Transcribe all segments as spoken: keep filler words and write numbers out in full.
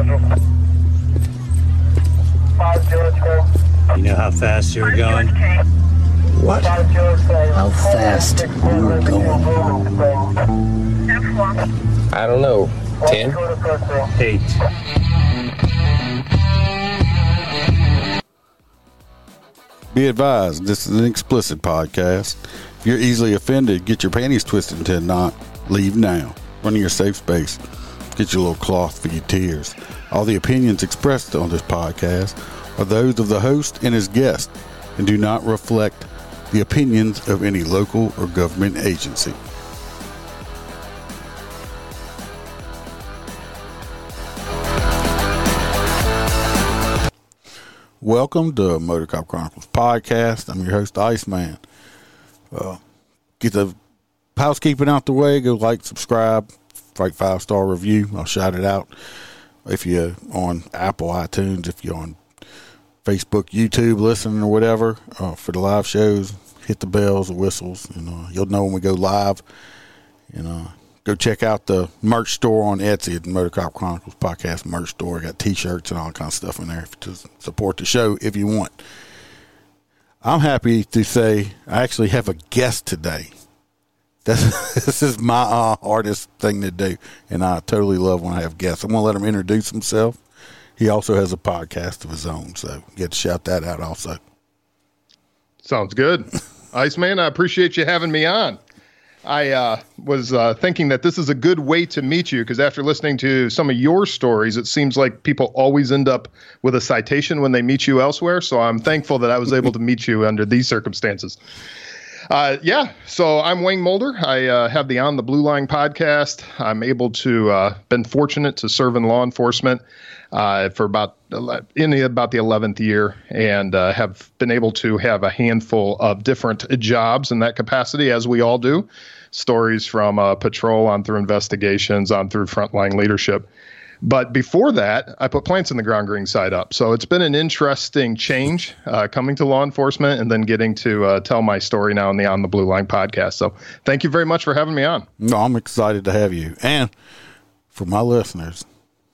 You know how fast you were going? What? How fast you were going? I don't know. Ten? Eight. Be advised, this is an explicit podcast. If you're easily offended, get your panties twisted into a knot. Leave now. Run to your safe space. Get your little cloth for your tears. All the opinions expressed on this podcast are those of the host and his guest and do not reflect the opinions of any local or government agency. Welcome to Motor Cop Chronicles podcast. I'm your host, Iceman. Uh, get the housekeeping out the way. Go like, subscribe, write five star review. I'll shout it out. If you're on Apple iTunes, if you're on Facebook, YouTube, listening or whatever uh, for the live shows, hit the bells, the whistles. You know, you'll know when we go live. You know, go check out the merch store on Etsy at the Motor Cop Chronicles podcast merch store. Got T-shirts and all kind of stuff in there to support the show if you want. I'm happy to say I actually have a guest today. That's, this is my uh, hardest thing to do, and I totally love when I have guests. I'm going to let him introduce himself. He also has a podcast of his own, so you get to shout that out also. Sounds good. Iceman, I appreciate you having me on. I uh, was uh, thinking that this is a good way to meet you because after listening to some of your stories, it seems like people always end up with a citation when they meet you elsewhere. So I'm thankful that I was able to meet you under these circumstances. Uh, yeah, so I'm Wayne Mulder. I uh, have the On the Blue Line podcast. I'm able to, uh, been fortunate to serve in law enforcement uh, for about in the, about the eleventh year and uh, have been able to have a handful of different jobs in that capacity, as we all do. Stories from uh, patrol on through investigations on through frontline leadership. But before that, I put plants in the ground green side up. So it's been an interesting change uh, coming to law enforcement and then getting to uh, tell my story now on the On the Blue Line podcast. So thank you very much for having me on. No, I'm excited to have you. And for my listeners,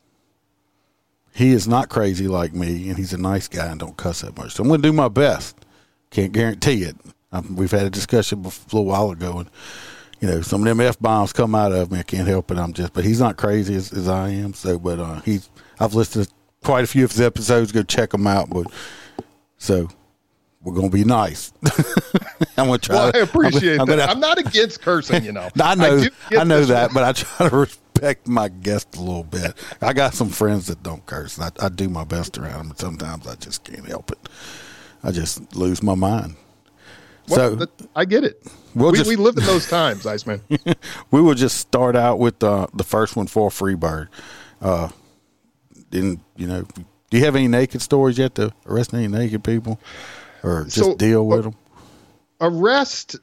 he is not crazy like me, and he's a nice guy and don't cuss that much. So I'm going to do my best. Can't guarantee it. Um, we've had a discussion before, a little while ago, and you know, some of them F-bombs come out of me. I can't help it. I'm just, but he's not crazy as, as I am. So, but uh, he's, I've listened to quite a few of his episodes. Go check them out. But so we're going to be nice. I'm going to try. Well, to, I appreciate I'm that. gonna, I'm not against cursing, you know. I know, I, I know that, one. but I try to respect my guests a little bit. I got some friends that don't curse. I, I do my best around them, but sometimes I just can't help it. I just lose my mind. Well, so that, I get it. We'll we, just, we live in those times, Iceman. We will just start out with uh, the first one for Freebird. Uh, and, you know, do you have any naked stories yet to arrest any naked people or just so, deal with uh, them? Arrest.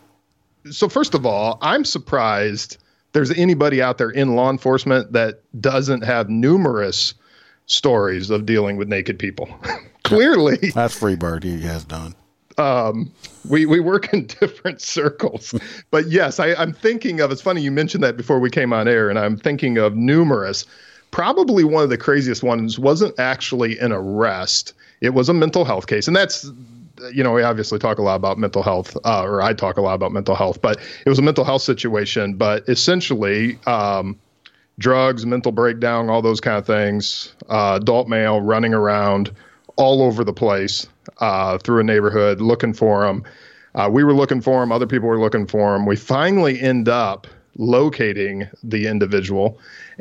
So first of all, I'm surprised there's anybody out there in law enforcement that doesn't have numerous stories of dealing with naked people. Clearly. That's Freebird. He has done. Um, we, we work in different circles, but yes, I, I'm thinking of, it's funny you mentioned that before we came on air, and I'm thinking of numerous. Probably one of the craziest ones wasn't actually an arrest. It was a mental health case. And that's, you know, we obviously talk a lot about mental health, uh, or I talk a lot about mental health, but it was a mental health situation, but essentially, um, drugs, mental breakdown, all those kind of things, uh, adult male running around all over the place. Uh, through a neighborhood looking for him. Uh, we were looking for him. Other people were looking for him. We finally end up locating the individual,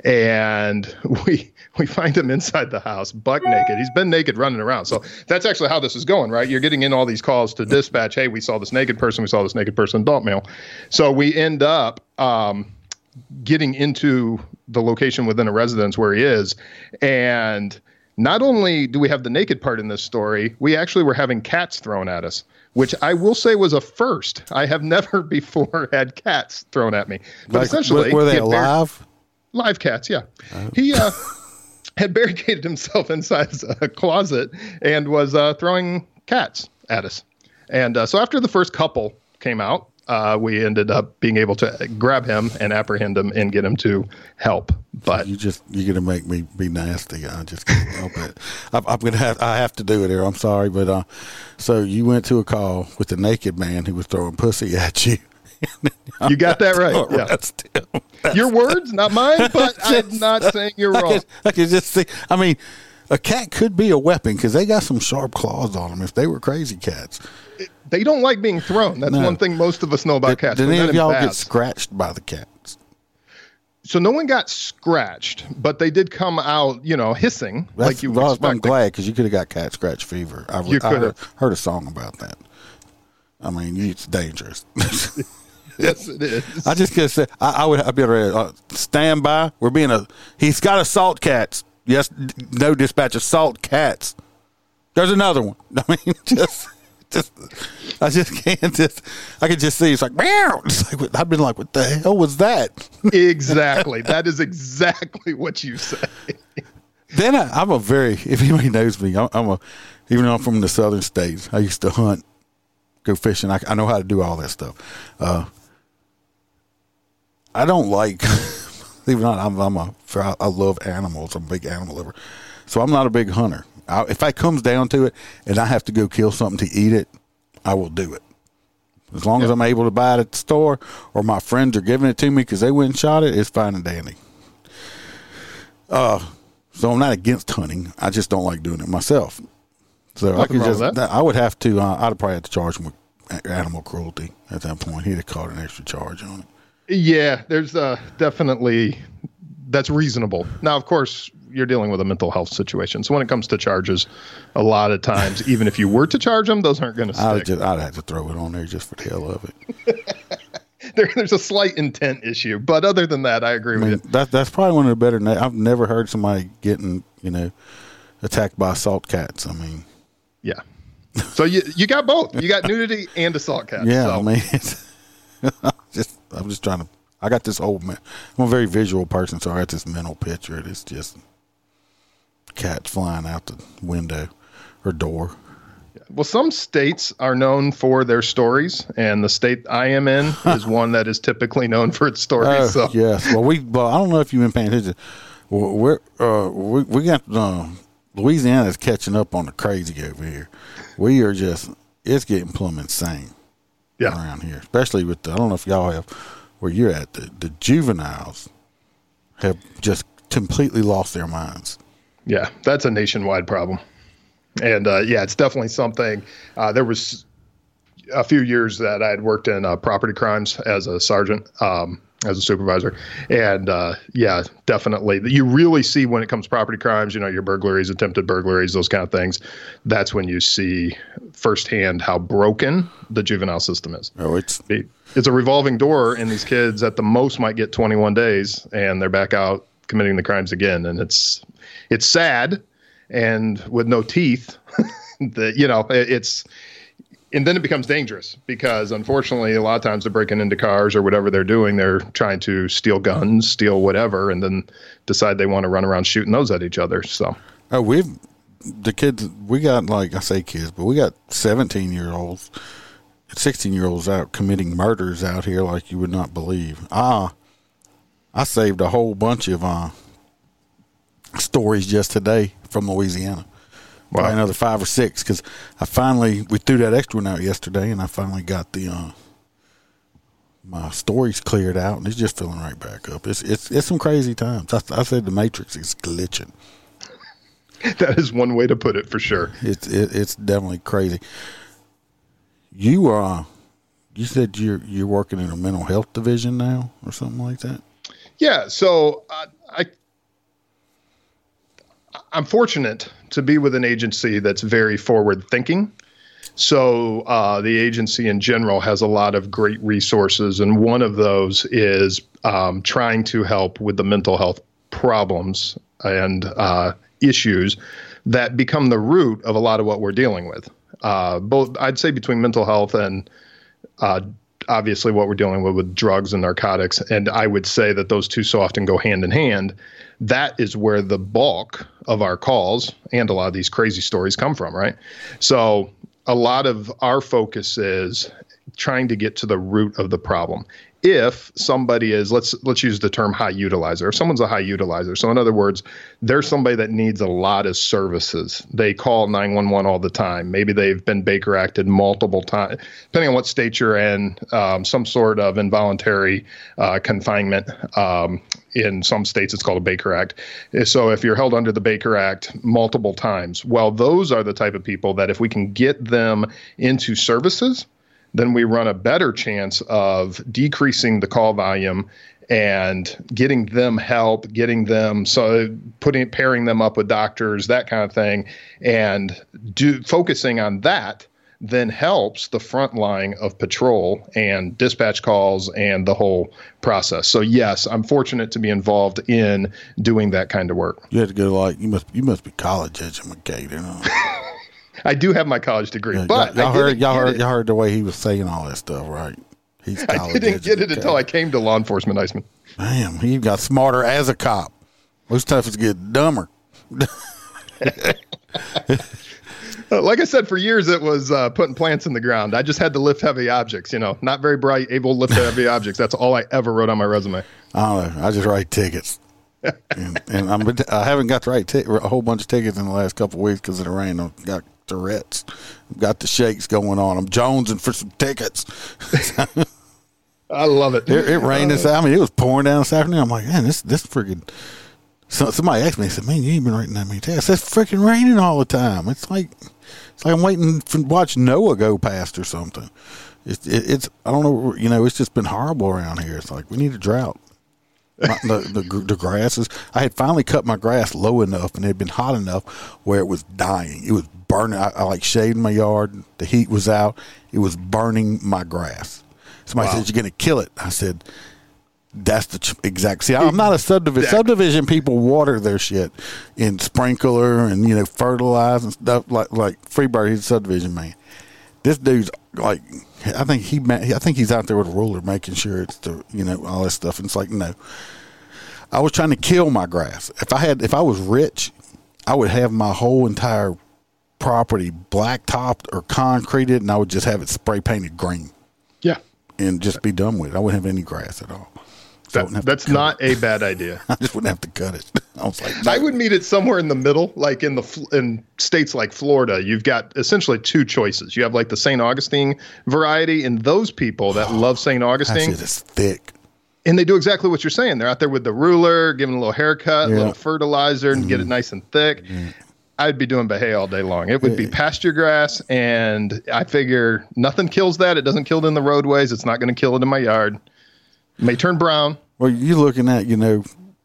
and we we find him inside the house, buck naked. He's been naked running around. So that's actually how this is going, right? You're getting in all these calls to dispatch. Hey, we saw this naked person. We saw this naked person, adult male. So we end up um, getting into the location within a residence where he is, and not only do we have the naked part in this story, we actually were having cats thrown at us, which I will say was a first. I have never before had cats thrown at me. But like, essentially, were they alive? Bar- live cats, yeah. Oh. He uh, had barricaded himself inside a closet and was uh, throwing cats at us. And uh, so after the first couple came out, uh, we ended up being able to grab him and apprehend him and get him to help. But you just you're gonna make me be nasty. I just can't help it. I'm, I'm gonna have I have to do it here. I'm sorry, but uh, so you went to a call with a naked man who was throwing pussy at you. You got that right. Yeah. Your words, not mine, but I'm not saying you're I wrong. Could, I could just see. I mean, a cat could be a weapon because they got some sharp claws on them. If they were crazy cats, They don't like being thrown. That's No. one thing most of us know about did, cats. did We're any not of y'all in get baths. scratched by the cats? So no one got scratched, but they did come out, you know, hissing That's, like you would well, expect. I'm glad because you could have got cat scratch fever. I, You I heard, could've. heard a song about that. I mean, it's dangerous. Yes, it is. I just could say I, I would. I'd be ready. Uh, stand by. We're being a. He's got assault cats. Yes, d- no dispatch. Assault cats. There's another one. I mean, just, just. I just can't. Just. I could just see. It's like, meow. It's like I've been like, what the hell was that? Exactly. That is exactly what you say. Then I, I'm a very. If anybody knows me, I'm, I'm a. Even though I'm from the southern states, I used to hunt, go fishing. I, I know how to do all that stuff. Uh, I don't like, even though I'm, I'm a, I love animals. I'm a big animal lover. So I'm not a big hunter. I, if it comes down to it and I have to go kill something to eat it, I will do it. As long as I'm able to buy it at the store or my friends are giving it to me because they went and shot it, it's fine and dandy. Uh, so I'm not against hunting. I just don't like doing it myself. So Nothing I could wrong just, with that. I would have to, uh, I'd probably have to charge him with a- animal cruelty at that point. He'd have caught an extra charge on it. Yeah, there's uh, definitely, that's reasonable. Now, of course, you're dealing with a mental health situation. So when it comes to charges, a lot of times, even if you were to charge them, those aren't going to I'd stick. just, I'd have to throw it on there just for the hell of it. There, there's a slight intent issue. But other than that, I agree I mean, with you. that, that's probably one of the better, na- I've never heard somebody getting, you know, attacked by assault cats. I mean, Yeah. So you you got both. You got nudity and assault cats. yeah, so. I mean, it's, just, I'm just trying to, I got this whole, man, I'm a very visual person, so I got this mental picture. It's just cats flying out the window or door. Well, some states are known for their stories, and the state I am in is one that is typically known for its stories. Oh, so yes. Well, we, well, I don't know if you've been paying attention. Well, We're, uh, we, we got, uh, Louisiana is catching up on the crazy over here. We are just, it's getting plumb insane yeah, around here, especially with the, I don't know if y'all have where you're at, the, the juveniles have just completely lost their minds. yeah, that's a nationwide problem. And uh, yeah, it's definitely something. Uh, there was a few years that I had worked in uh, property crimes as a sergeant, um, as a supervisor. And uh, yeah, definitely. You really see when it comes to property crimes, you know, your burglaries, attempted burglaries, those kind of things. That's when you see firsthand how broken the juvenile system is. Oh, it's, It- It's a revolving door, and these kids at the most might get twenty-one days, and they're back out committing the crimes again. And it's it's sad, and with no teeth, that you know it, it's. And then it becomes dangerous because, unfortunately, a lot of times they're breaking into cars or whatever they're doing. They're trying to steal guns, steal whatever, and then decide they want to run around shooting those at each other. So, oh, we've, the kids, we got like, I say kids, but we got seventeen year olds, sixteen year olds out committing murders out here like you would not believe. Ah, I saved a whole bunch of uh, stories just today from Louisiana. Wow. Probably another five or six because I finally, we threw that extra one out yesterday and I finally got the, uh, my stories cleared out and it's just filling right back up. It's it's it's some crazy times. I, I said the Matrix is glitching. that is one way to put it for sure. It's it, it's definitely crazy. You uh, you said you're you're working in a mental health division now or something like that. Yeah. So uh, I, I'm fortunate to be with an agency that's very forward thinking. So uh, the agency in general has a lot of great resources, and one of those is um, trying to help with the mental health problems and uh, issues that become the root of a lot of what we're dealing with. Uh, both, I'd say, between mental health and uh, obviously what we're dealing with with drugs and narcotics, and I would say that those two so often go hand in hand. That is where the bulk of our calls and a lot of these crazy stories come from, right? So a lot of our focus is trying to get to the root of the problem. if somebody is, let's let's use the term high utilizer. If someone's a high utilizer, so in other words, there's somebody that needs a lot of services. They call nine one one all the time. Maybe they've been Baker Acted multiple times, depending on what state you're in, um, some sort of involuntary uh, confinement. Um, in some states, it's called a Baker Act. So if you're held under the Baker Act multiple times, well, those are the type of people that if we can get them into services, then we run a better chance of decreasing the call volume and getting them help, getting them, so putting, pairing them up with doctors, that kind of thing. And do focusing on that then helps the front line of patrol and dispatch calls and the whole process. So yes, I'm fortunate to be involved in doing that kind of work. You had to go like, you must, you must be college educated, huh? I do have my college degree, Yeah, but y'all, I heard, didn't y'all get heard, it. y'all heard the way he was saying all that stuff, right? He's I college didn't get it educated. until I came to law enforcement, Iceman. Damn, he got smarter as a cop. Those toughs get dumber. Uh, like I said, for years it was uh, putting plants in the ground. I just had to lift heavy objects, you know, not very bright, able to lift heavy objects. That's all I ever wrote on my resume. I don't know. I just write tickets. and and I'm, I haven't got to write t- a whole bunch of tickets in the last couple of weeks because of the rain. I've got Tourette's. I've got the shakes going on. I'm jonesing for some tickets. I love it. It, it rained this. I mean, it was pouring down this afternoon. I'm like, man, this this freaking. So, somebody asked me, they said, man, you ain't been writing that many tickets. It's freaking raining all the time. It's like, it's like I'm waiting to watch Noah go past or something. It's, it, it's, I don't know, you know, it's just been horrible around here. It's like, we need a drought. My, the, the, the grass is, I had finally cut my grass low enough and it had been hot enough where it was dying. It was burning. I, I like shaded my yard. The heat was out. It was burning my grass. Somebody wow. said, you're going to kill it. I said, that's the ch- exact. See, I'm not a subdivision. Exactly. Subdivision people water their shit in sprinkler and, you know, fertilize and stuff like like Freebird. He's a subdivision man. This dude's like, I think he, I think he's out there with a ruler making sure it's the, you know, all this stuff. And it's like, no, I was trying to kill my grass. If I had, if I was rich, I would have my whole entire property blacktopped or concreted, and I would just have it spray painted green. Yeah, and just be done with it. I wouldn't have any grass at all. So that, that's not it. a bad idea. I just wouldn't have to cut it. I was like, no. I would meet it somewhere in the middle, like in the in states like Florida. You've got essentially two choices. You have like the Saint Augustine variety, and those people that oh, love Saint Augustine, that is thick, and they do exactly what you're saying. They're out there with the ruler, giving a little haircut, a yeah. little fertilizer, and mm-hmm. get it nice and thick. Mm-hmm. I'd be doing Bahay all day long. It would be pasture grass, and I figure nothing kills that. It doesn't kill it in the roadways. It's not going to kill it in my yard. It may turn brown. Well, you're looking at, you know,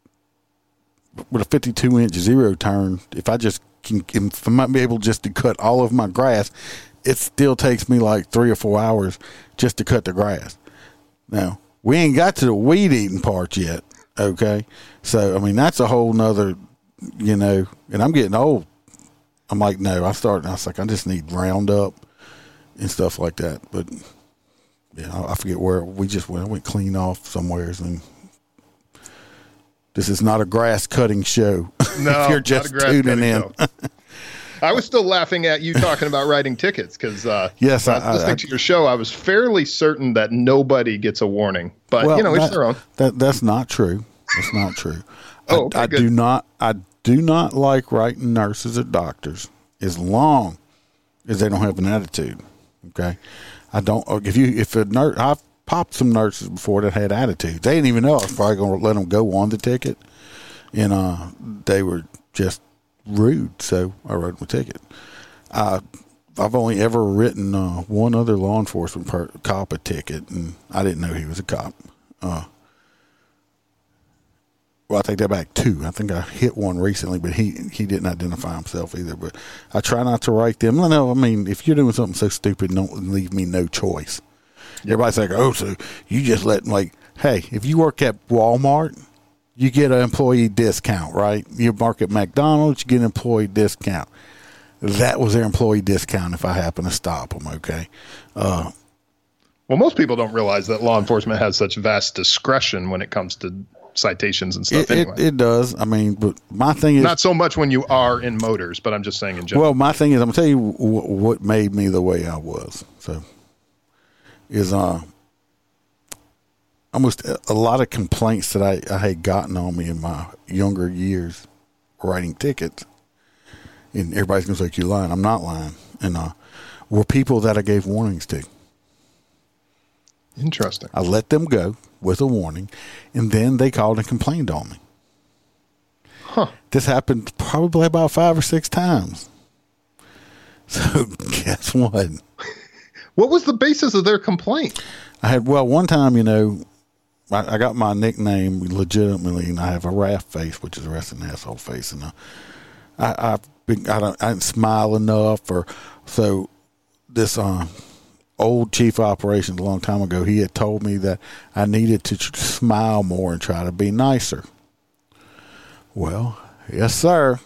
with a fifty-two inch zero turn, if I just can, if I might be able just to cut all of my grass, it still takes me like three or four hours just to cut the grass. Now, we ain't got to the weed eating part yet, okay? So, I mean, that's a whole nother, you know, and I'm getting old. I'm like, no, I started, I was like, I just need Roundup and stuff like that. But, yeah, I forget where we just went. I went clean off somewheres, and this is not a grass cutting show. No, if you're just not a grass tuning in. I was still laughing at you talking about writing tickets because uh, yes, I was I, listening I, to your show. I was fairly certain that nobody gets a warning, but well, you know, that, it's their own. That that's not true. That's not true. oh, okay, I, I do not. I do not like writing nurses or doctors as long as they don't have an attitude. Okay, I don't. If you if a nurse, I've popped some nurses before that had attitudes. They didn't even know I was probably going to let them go on the ticket, and uh, they were just rude. So I wrote them a ticket. I I've only ever written uh, one other law enforcement per, cop a ticket, and I didn't know he was a cop. Uh, Well, I take that back, two. I think I hit one recently, but he he didn't identify himself either. But I try not to write them. No, I mean, if you're doing something so stupid, don't leave me no choice. Everybody's like, oh, so you just let, like, hey, if you work at Walmart, you get an employee discount, right? You work at McDonald's, you get an employee discount. That was their employee discount if I happen to stop them, okay? Uh, well, most people don't realize that law enforcement has such vast discretion when it comes to citations and stuff. It, anyway. it, it does. I mean, but my thing is not so much when you are in motors, but I'm just saying in general. Well, my thing is, I'm gonna tell you w- what made me the way I was. So, is uh, almost a, a lot of complaints that I, I had gotten on me in my younger years writing tickets. And everybody's going to say, you're lying. I'm not lying. And uh, were people that I gave warnings to. Interesting. I let them go with a warning, and then they called and complained on me. Huh. This happened probably about five or six times. So guess what? What was the basis of their complaint? I had, well, one time, you know, I, I got my nickname legitimately, and I have a raft face, which is a resting asshole face, and uh, I, I've been, I don't, I didn't smile enough, or so. This uh, old chief of operations a long time ago, he had told me that I needed to tr- smile more and try to be nicer. Well, yes, sir.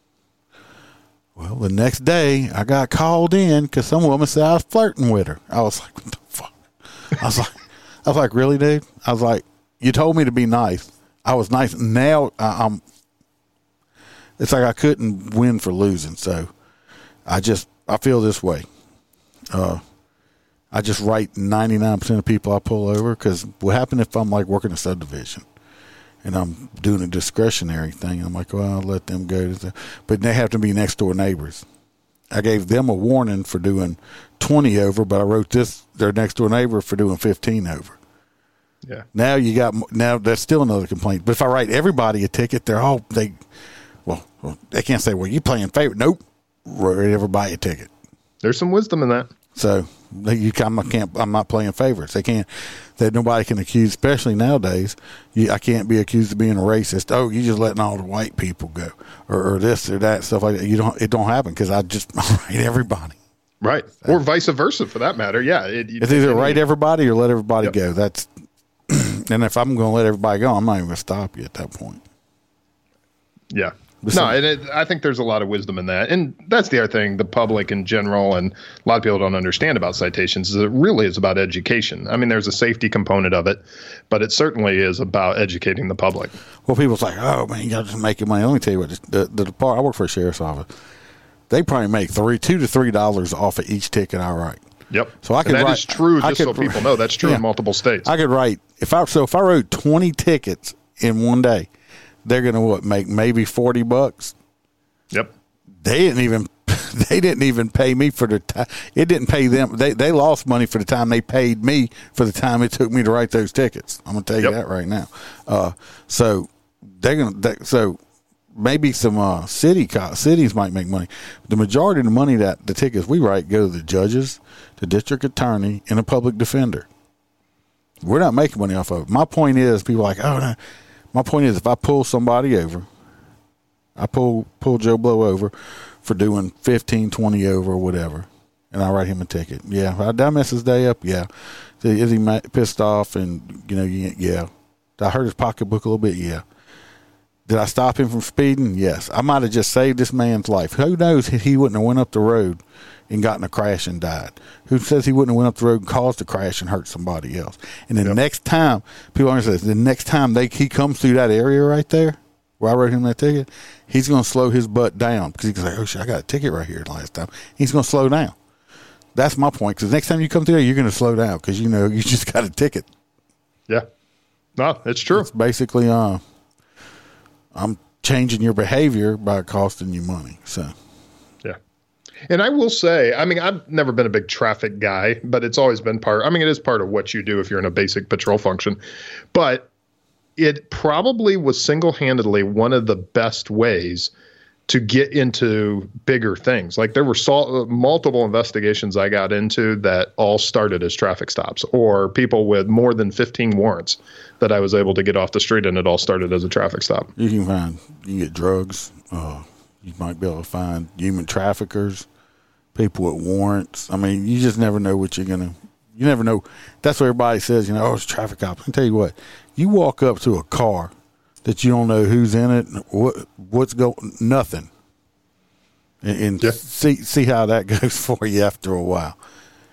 Well, the next day, I got called in because some woman said I was flirting with her. I was like, what the fuck? I was like, I was like, really, dude? I was like, you told me to be nice. I was nice. Now I, I'm, it's like I couldn't win for losing. So I just, I feel this way. Uh, I just write ninety-nine percent of people I pull over, because what happened if I'm like working a subdivision and I'm doing a discretionary thing? I'm like, well, I'll let them go. To the, but they have to be next door neighbors. I gave them a warning for doing twenty over, but I wrote this, their next door neighbor, for doing fifteen over. Yeah. Now you got, now that's still another complaint. But if I write everybody a ticket, they're all, they, well, well they can't say, well, you playing favorite. Nope. Write everybody a ticket. There's some wisdom in that. So they, you I'm, I can't, I'm not playing favorites. They can't, that nobody can accuse, especially nowadays. You, I can't be accused of being a racist. Oh, you just letting all the white people go, or, or this or that, stuff like that. You don't, it don't happen, because I just write everybody. Right. So, or vice versa, for that matter. Yeah. It, it's either write everybody or let everybody yep. go. That's, and if I'm going to let everybody go, I'm not even going to stop you at that point. Yeah. No, and it, I think there's a lot of wisdom in that. And that's the other thing, the public in general, and a lot of people don't understand about citations, is it really is about education. I mean, there's a safety component of it, but it certainly is about educating the public. Well, people's like, oh, man, you got to make money. Let me tell you what, the, the department, I work for a sheriff's office. They probably make three, two to three dollars off of each ticket I write. Yep. So I could and that write, is true, just could, so people know. That's true yeah, in multiple states. I could write, if I, so if I wrote twenty tickets in one day, they're going to what, make maybe forty bucks. Yep. They didn't even they didn't even pay me for the time. It didn't pay them. They they lost money for the time they paid me for the time it took me to write those tickets. I'm gonna tell you yep. that right now. Uh, so they're gonna they, so maybe some uh, city co- cities might make money. The majority of the money that the tickets we write go to the judges, the district attorney, and a public defender. We're not making money off of it. My point is, people are like, oh no. My point is, if I pull somebody over, I pull pull Joe Blow over for doing fifteen, twenty over or whatever, and I write him a ticket. Yeah. Did I mess his day up? Yeah. Is he pissed off? And, you know, yeah. Did I hurt his pocketbook a little bit? Yeah. Did I stop him from speeding? Yes. I might have just saved this man's life. Who knows if he wouldn't have went up the road and gotten a crash and died? Who says he wouldn't have went up the road and caused a crash and hurt somebody else? And then yep. the next time, people understand, the next time they he comes through that area right there, where I wrote him that ticket, he's going to slow his butt down, because he's like, oh, shit, I got a ticket right here last time. He's going to slow down. That's my point, because next time you come through there, you're going to slow down, because you know you just got a ticket. Yeah. No, it's true. It's basically, uh, I'm changing your behavior by costing you money. So, yeah. And I will say, I mean, I've never been a big traffic guy, but it's always been part, I mean, it is part of what you do if you're in a basic patrol function. But it probably was single-handedly one of the best ways to get into bigger things. Like there were sol- multiple investigations I got into that all started as traffic stops, or people with more than fifteen warrants that I was able to get off the street, and it all started as a traffic stop. You can find, you can get drugs. Uh, you might be able to find human traffickers, people with warrants. I mean, you just never know what you're going to, you never know. That's what everybody says, you know, oh, it's traffic cops. I can tell you what, you walk up to a car that you don't know who's in it, what what's going, nothing, and, and yeah. see see how that goes for you after a while.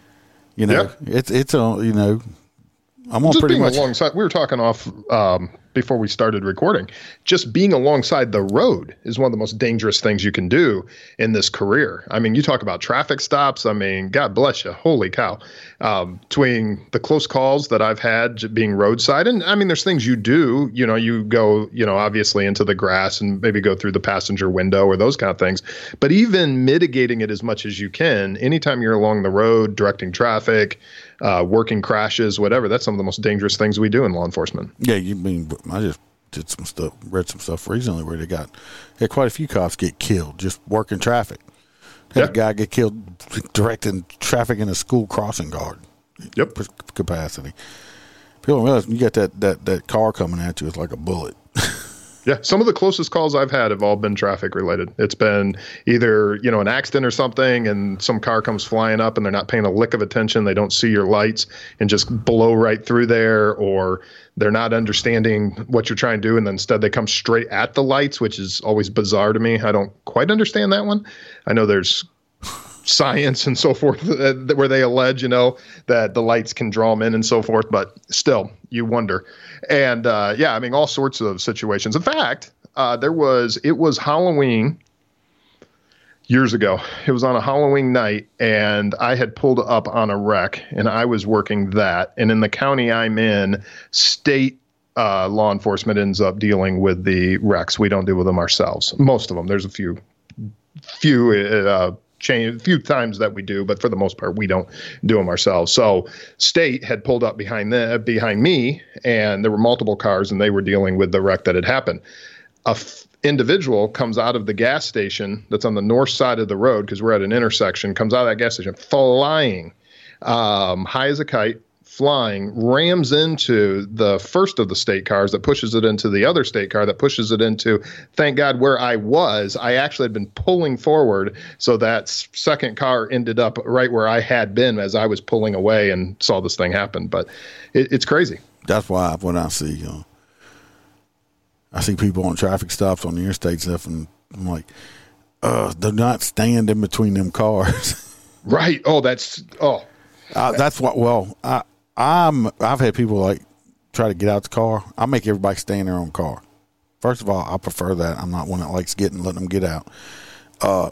You know, yeah. it's it's a you know, I'm on just pretty being much alongside. We were talking off um, before we started recording. Just being alongside the road is one of the most dangerous things you can do in this career. I mean, you talk about traffic stops. I mean, God bless you. Holy cow. Um, between the close calls that I've had being roadside, and I mean, there's things you do, you know, you go, you know, obviously into the grass and maybe go through the passenger window or those kind of things. But even mitigating it as much as you can, anytime you're along the road, directing traffic, uh, working crashes, whatever, that's some of the most dangerous things we do in law enforcement. Yeah, you mean, I just did some stuff, read some stuff recently where they got, had quite a few cops get killed just working traffic. Had Yeah. a guy get killed directing traffic in a school crossing guard. Yep. Capacity. People don't realize when you got that, that, that car coming at you, it's like a bullet. Yeah, some of the closest calls I've had have all been traffic related. It's been either, you know, an accident or something, and some car comes flying up and they're not paying a lick of attention. They don't see your lights and just blow right through there, or they're not understanding what you're trying to do, and then instead they come straight at the lights, which is always bizarre to me. I don't quite understand that one. I know there's science and so forth uh, where they allege, you know, that the lights can draw them in and so forth, but still, you wonder. And uh, yeah, I mean, all sorts of situations. In fact, uh, there was, it was Halloween years ago. It was on a Halloween night, and I had pulled up on a wreck, and I was working that. And in the county I'm in, state uh, law enforcement ends up dealing with the wrecks. We don't deal with them ourselves. Most of them. There's a few, few, uh, change a few times that we do, but for the most part, we don't do them ourselves. So state had pulled up behind the, behind me, and there were multiple cars, and they were dealing with the wreck that had happened. A f- individual comes out of the gas station that's on the north side of the road, because we're at an intersection, comes out of that gas station flying, um, high as a kite, flying, rams into the first of the state cars that pushes it into the other state car that pushes it into, thank God, where I was. I actually had been pulling forward, so that second car ended up right where I had been as I was pulling away and saw this thing happen. But it, it's crazy. That's why when I see, you know, I see people on traffic stops on the interstate stuff, and I'm like, uh, do not stand in between them cars. Right. Oh, that's, oh. Uh, that's what, well, I, I'm, I've had people like try to get out the car. I make everybody stay in their own car. First of all, I prefer that. I'm not one that likes getting, letting them get out. Uh,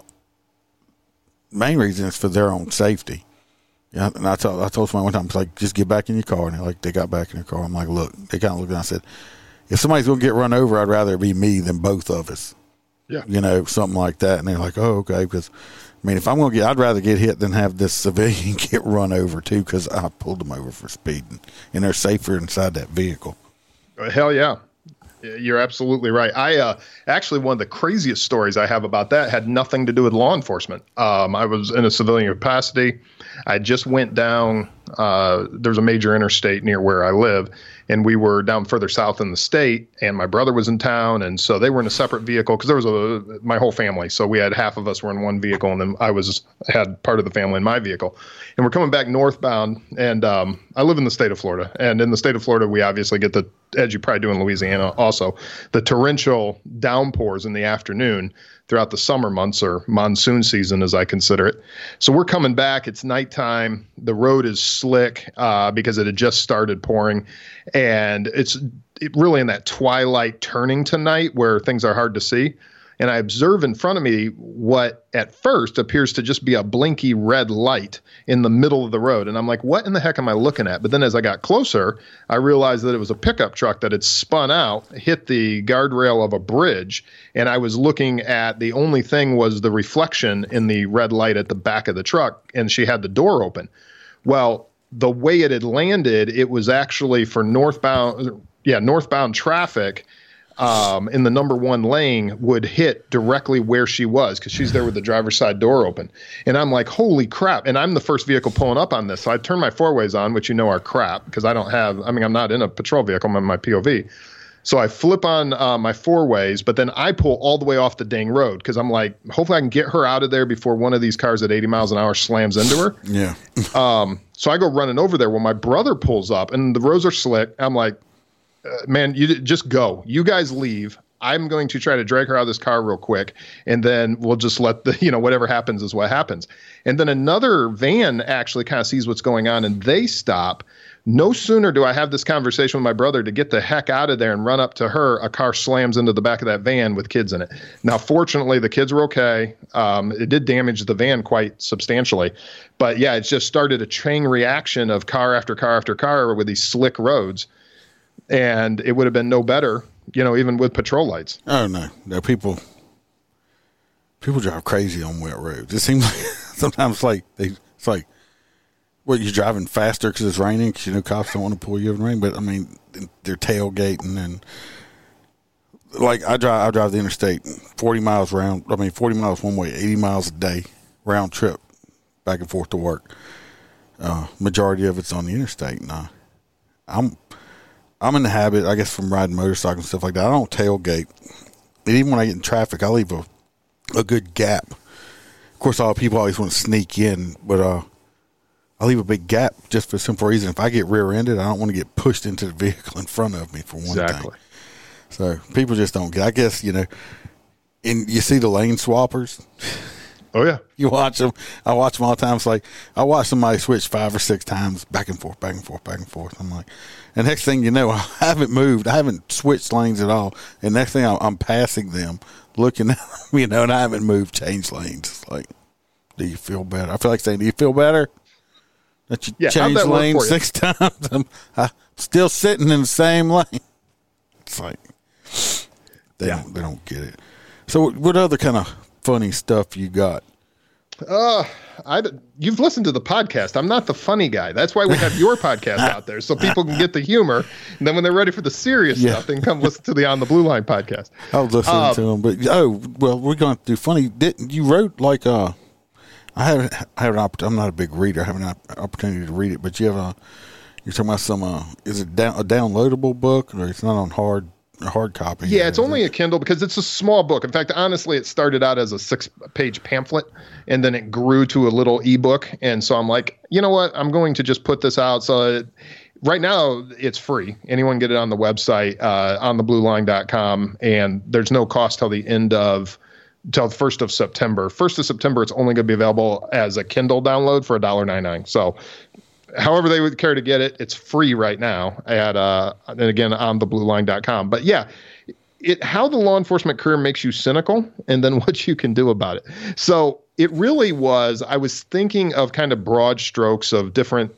main reason is for their own safety. Yeah, and I told, I told somebody one time, it's like, just get back in your car. And they're like, they got back in their car. I'm like, look, they kind of looked, and I said, if somebody's going to get run over, I'd rather it be me than both of us. Yeah. You know, something like that. And they're like, oh, okay. Because, I mean, if I'm going to get, I'd rather get hit than have this civilian get run over, too, because I pulled them over for speeding. And they're safer inside that vehicle. Hell yeah. You're absolutely right. I uh, actually, one of the craziest stories I have about that had nothing to do with law enforcement. Um, I was in a civilian capacity. I just went down, uh, there's a major interstate near where I live, and we were down further south in the state, and my brother was in town, and so they were in a separate vehicle, because there was a my whole family, so we had half of us were in one vehicle, and then I was had part of the family in my vehicle, and we're coming back northbound, and um, I live in the state of Florida, and in the state of Florida, we obviously get the, as you probably do in Louisiana also, the torrential downpours in the afternoon throughout the summer months, or monsoon season as I consider it. So we're coming back. It's nighttime. The road is slick uh, because it had just started pouring. And it's it really in that twilight turning to night where things are hard to see. And I observe in front of me what at first appears to just be a blinky red light in the middle of the road. And I'm like, what in the heck am I looking at? But then as I got closer, I realized that it was a pickup truck that had spun out, hit the guardrail of a bridge. And I was looking at, the only thing was the reflection in the red light at the back of the truck. And she had the door open. Well, the way it had landed, it was actually for northbound, yeah, northbound traffic. Um, in the number one lane would hit directly where she was, because she's there with the driver's side door open. And I'm like, holy crap. And I'm the first vehicle pulling up on this. So I turn my four ways on, which you know are crap, because I don't have, I mean, I'm not in a patrol vehicle, I'm in my P O V. So I flip on uh, my four ways, but then I pull all the way off the dang road, because I'm like, hopefully I can get her out of there before one of these cars at eighty miles an hour slams into her. Yeah. um, so I go running over there. Well, my brother pulls up, and the roads are slick. I'm like, Uh, man, you just go. You guys leave. I'm going to try to drag her out of this car real quick, and then we'll just let the, you know, whatever happens is what happens. And then another van actually kind of sees what's going on, and they stop. No sooner do I have this conversation with my brother to get the heck out of there and run up to her, a car slams into the back of that van with kids in it. Now, fortunately, the kids were okay. Um, it did damage the van quite substantially. But, yeah, it just started a chain reaction of car after car after car with these slick roads. And it would have been no better, you know, even with patrol lights. Oh, no. No, people people drive crazy on wet roads. It seems like sometimes like they, it's like, well, you're driving faster because it's raining, because you know cops don't want to pull you over in the rain. But I mean, they're tailgating and like I drive, I drive the interstate forty miles round. I mean, forty miles one way, eighty miles a day round trip, back and forth to work. Uh, majority of it's on the interstate. And I, I'm, I'm in the habit, I guess, from riding motorcycles and stuff like that. I don't tailgate. And even when I get in traffic, I leave a a good gap. Of course, all people always want to sneak in, but uh. I leave a big gap just for the simple reason. If I get rear-ended, I don't want to get pushed into the vehicle in front of me, for one exactly. thing. So people just don't get. I guess, you know, and you see the lane swappers. Oh, yeah. You watch them. I watch them all the time. It's like I watch somebody switch five or six times back and forth, back and forth, back and forth. I'm like, and next thing you know, I haven't moved. I haven't switched lanes at all. And next thing I'm, I'm passing them, looking at them, you know, and I haven't moved, changed lanes. It's like, do you feel better? I feel like saying, do you feel better? That you yeah, change lanes six times. I'm, I'm still sitting in the same lane. It's like they yeah. don't they don't get it. So, what other kind of funny stuff you got? Uh, I you've listened to the podcast. I'm not the funny guy. That's why we have your podcast out there, so people can get the humor. And then when they're ready for the serious yeah. stuff, they can come listen to the On the Blue Line podcast. I was listening um, to them, but oh well, we're going to do funny. Didn't you wrote like a? I haven't I have an opportunity. I'm not a big reader. I have an opportunity to read it, but you have a. You're talking about some. Uh, is it down, a downloadable book, or it's not on hard hard copy? Yeah, it's only a Kindle because it's a small book. In fact, honestly, it started out as a six-page pamphlet, and then it grew to a little ebook. And so I'm like, you know what? I'm going to just put this out. So it, right now, it's free. Anyone can get it on the website, uh, on the blue line dot com, and there's no cost till the end of. Till the first of September. First of September, it's only going to be available as a Kindle download for one dollar ninety-nine. So, however they would care to get it, it's free right now at uh, and again on the blue line dot com. But yeah, it how the law enforcement career makes you cynical, and then what you can do about it. So it really was. I was thinking of kind of broad strokes of different.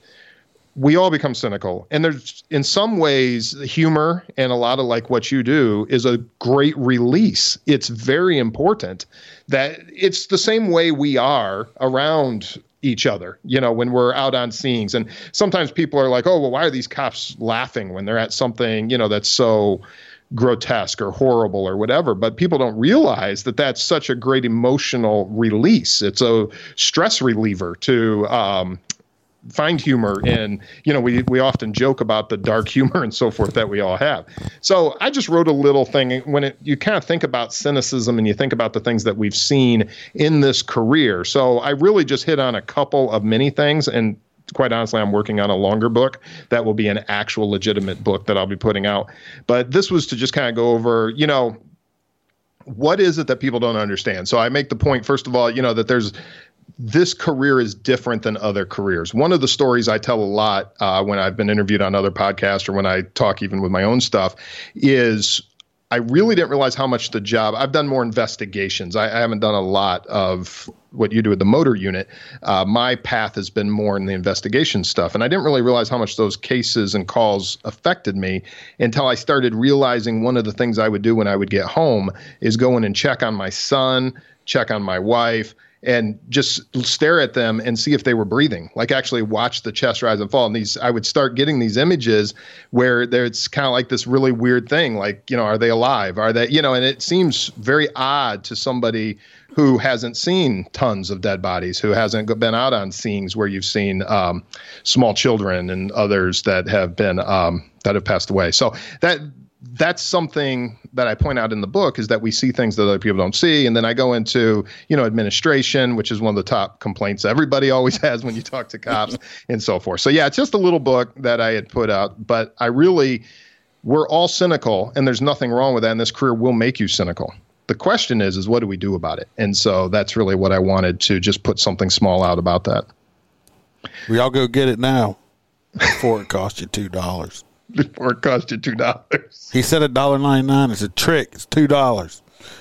We all become cynical, and there's in some ways humor and a lot of like what you do is a great release. It's very important that it's the same way we are around each other, you know, when we're out on scenes. And sometimes people are like, oh, well, why are these cops laughing when they're at something, you know, that's so grotesque or horrible or whatever? But people don't realize that that's such a great emotional release. It's a stress reliever to, um, find humor in, you know, we we often joke about the dark humor and so forth that we all have. So I just wrote a little thing when it, you kind of think about cynicism and you think about the things that we've seen in this career. So I really just hit on a couple of many things, and quite honestly, I'm working on a longer book that will be an actual legitimate book that I'll be putting out. But this was to just kind of go over, you know, what is it that people don't understand? So I make the point, first of all, you know, that there's this career is different than other careers. One of the stories I tell a lot uh, when I've been interviewed on other podcasts or when I talk even with my own stuff is I really didn't realize how much the job, I've done more investigations. I, I haven't done a lot of what you do with the motor unit. Uh, my path has been more in the investigation stuff. And I didn't really realize how much those cases and calls affected me until I started realizing one of the things I would do when I would get home is go in and check on my son, check on my wife, and just stare at them and see if they were breathing, like actually watch the chest rise and fall. And these, I would start getting these images where there's kind of like this really weird thing, like, you know, are they alive? Are they, you know, and it seems very odd to somebody who hasn't seen tons of dead bodies, who hasn't been out on scenes where you've seen um, small children and others that have been, um, that have passed away. So that, that's something that I point out in the book is that we see things that other people don't see. And then I go into, you know, administration, which is one of the top complaints everybody always has when you talk to cops and so forth. So yeah, it's just a little book that I had put out, but I really, we're all cynical, and there's nothing wrong with that, and this career will make you cynical. The question is, is what do we do about it? And so that's really what I wanted to just put something small out about that. We all go get it now before it costs you two dollars. Before it costs you two dollars. He said a dollar ninety nine. It's a trick. It's two dollars.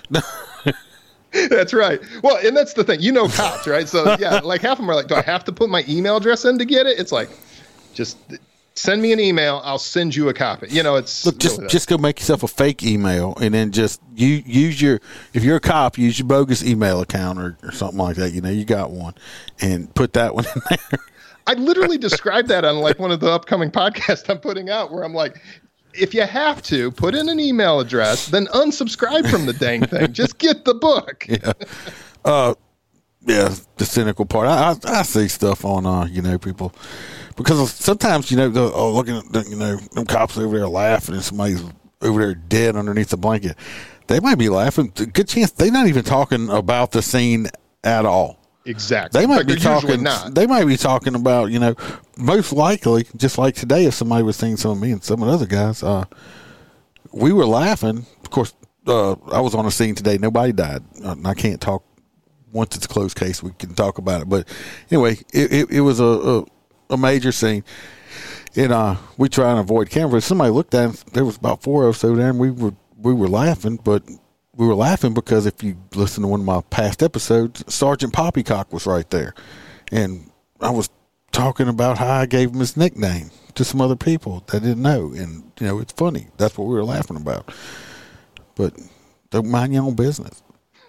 That's right. Well, and that's the thing. You know cops, right? So, yeah, like half of them are like, do I have to put my email address in to get it? It's like, just send me an email. I'll send you a copy. You know, it's Look, just really just go make yourself a fake email and then just you use your, if you're a cop, use your bogus email account or, or something like that. You know, you got one and put that one in there. I literally described that on like one of the upcoming podcasts I'm putting out where I'm like, if you have to, put in an email address, then unsubscribe from the dang thing. Just get the book. Yeah. Uh, yeah, the cynical part. I, I, I see stuff on, uh, you know, people, because sometimes, you know, the, oh, looking at, the, you know, them cops over there laughing and somebody's over there dead underneath the blanket. They might be laughing. Good chance they're not even talking about the scene at all. Exactly. They might like be talking. Not. They might be talking about, you know, most likely, just like today, if somebody was seeing some of me and some of the other guys, uh, we were laughing. Of course, uh, I was on a scene today. Nobody died. Uh, I can't talk. Once it's a closed case, we can talk about it. But anyway, it, it, it was a, a a major scene, and uh, we try and avoid cameras. Somebody looked at it, there was about four of us over there, and we were we were laughing, but. We were laughing because if you listen to one of my past episodes, Sergeant Poppycock was right there. And I was talking about how I gave him his nickname to some other people that didn't know. And, you know, it's funny. That's what we were laughing about. But don't mind your own business.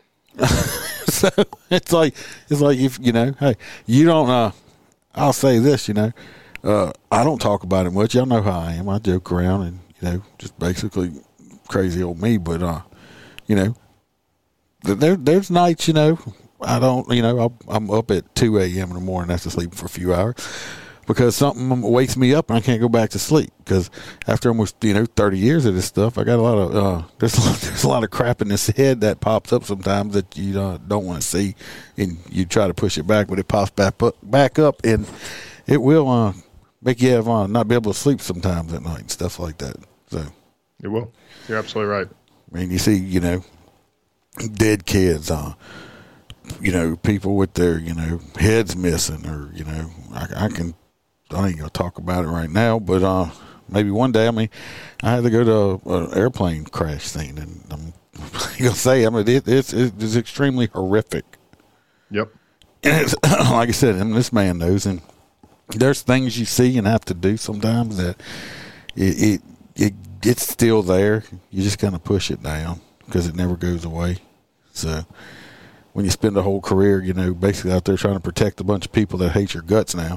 So it's like, it's like if, you know, hey, you don't, uh, I'll say this, you know, uh, I don't talk about it much. Y'all know how I am. I joke around and, you know, just basically crazy old me. But, uh, you know, there there's nights, you know, I don't, you know, I'll, I'm up at two a.m. in the morning after sleeping for a few hours because something wakes me up and I can't go back to sleep because after almost, you know, thirty years of this stuff, I got a lot of, uh, there's, a lot, there's a lot of crap in this head that pops up sometimes that you uh, don't want to see and you try to push it back, but it pops back up, back up and it will uh, make you have, uh, not be able to sleep sometimes at night and stuff like that. So it will. You're absolutely right. I mean, you see, you know, dead kids, uh, you know, people with their, you know, heads missing or, you know, I, I can, I ain't going to talk about it right now, but uh, maybe one day, I mean, I had to go to an airplane crash scene and I'm going to say, I mean, it, it's, it's extremely horrific. Yep. And it's, like I said, I mean, this man knows, and there's things you see and have to do sometimes that it, it, it it's still there. You just kind of push it down because it never goes away. So when you spend a whole career, you know, basically out there trying to protect a bunch of people that hate your guts now.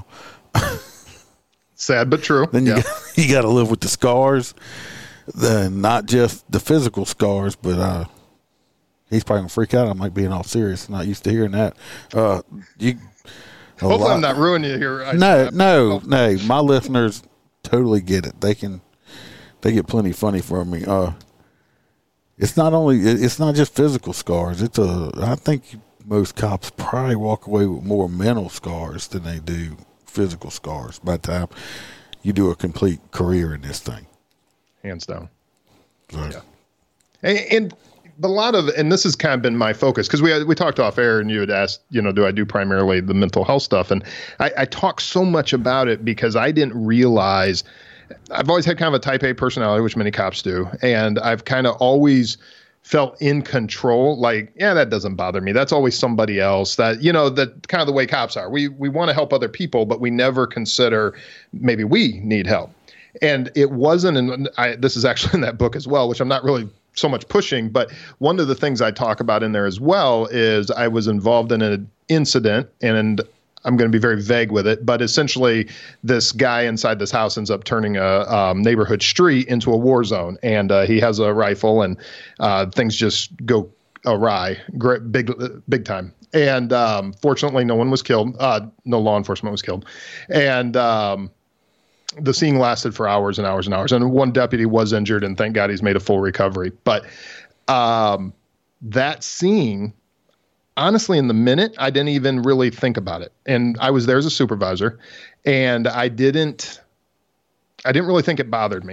Sad but true. Then you yeah. got, you got to live with the scars, the not just the physical scars, but uh, he's probably gonna freak out. I might being all serious. Not used to hearing that. Uh, you. Hopefully, lot, I'm not ruining you here. I, no, I, no, no. My listeners totally get it. They can. They get plenty funny from me. Uh, it's not only it's not just physical scars. It's a. I think most cops probably walk away with more mental scars than they do physical scars by the time you do a complete career in this thing. Hands down. So. Yeah. And, and but a lot of, and this has kind of been my focus because we had, we talked off air and you had asked, you know, do I do primarily the mental health stuff? And I, I talk so much about it because I didn't realize. I've always had kind of a type A personality, which many cops do. And I've kind of always felt in control. Like, yeah, that doesn't bother me. That's always somebody else that, you know, that kind of the way cops are. We, we want to help other people, but we never consider maybe we need help. And it wasn't, and I, this is actually in that book as well, which I'm not really so much pushing, but one of the things I talk about in there as well is I was involved in an incident, and I'm going to be very vague with it, but essentially this guy inside this house ends up turning a um, neighborhood street into a war zone. And uh, he has a rifle and uh, things just go awry, great, big, big time. And um, fortunately, no one was killed. Uh, no law enforcement was killed. And um, the scene lasted for hours and hours and hours. And one deputy was injured, and thank God he's made a full recovery. But um, that scene, honestly, in the minute, I didn't even really think about it. And I was there as a supervisor, and I didn't, I didn't really think it bothered me.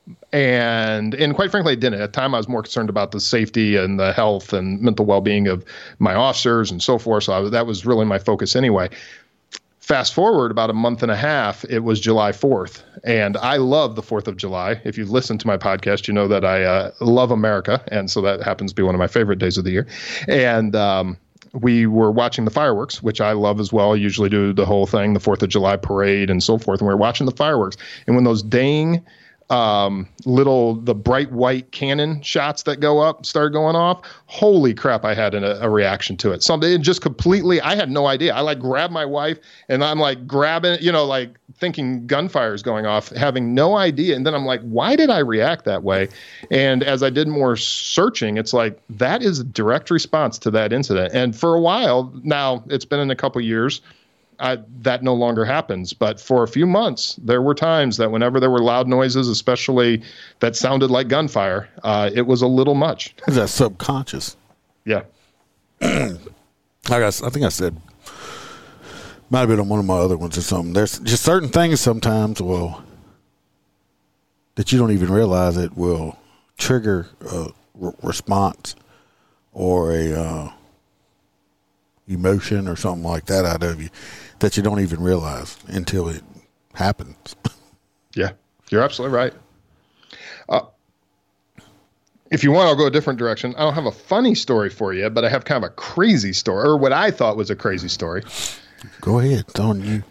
and and quite frankly, I didn't. At the time, I was more concerned about the safety and the health and mental well-being of my officers and so forth. So I, that was really my focus anyway. Fast forward about a month and a half, it was July fourth. And I love the fourth of July. If you've listened to my podcast, you know that I uh, love America. And so that happens to be one of my favorite days of the year. And um, we were watching the fireworks, which I love as well. I usually do the whole thing, the fourth of July parade and so forth. And we were watching the fireworks. And when those dang um, little, the bright white cannon shots that go up started going off, holy crap, I had a, a reaction to it. Something it just completely, I had no idea. I like grabbed my wife and I'm like grabbing, you know, like thinking gunfire is going off, having no idea. And then I'm like, why did I react that way? And as I did more searching, it's like, that is a direct response to that incident. And for a while now, it's been in a couple years, I, that no longer happens. But for a few months, there were times that whenever there were loud noises, especially that sounded like gunfire, uh, it was a little much. Is that subconscious? Yeah. I guess, I think I said, might have been on one of my other ones or something. There's just certain things sometimes will, that you don't even realize it will trigger a r- response or a uh, emotion or something like that out of you that you don't even realize until it happens. Yeah, you're absolutely right. Uh, if you want, I'll go a different direction. I don't have a funny story for you, but I have kind of a crazy story, or what I thought was a crazy story. Go ahead. It's on you.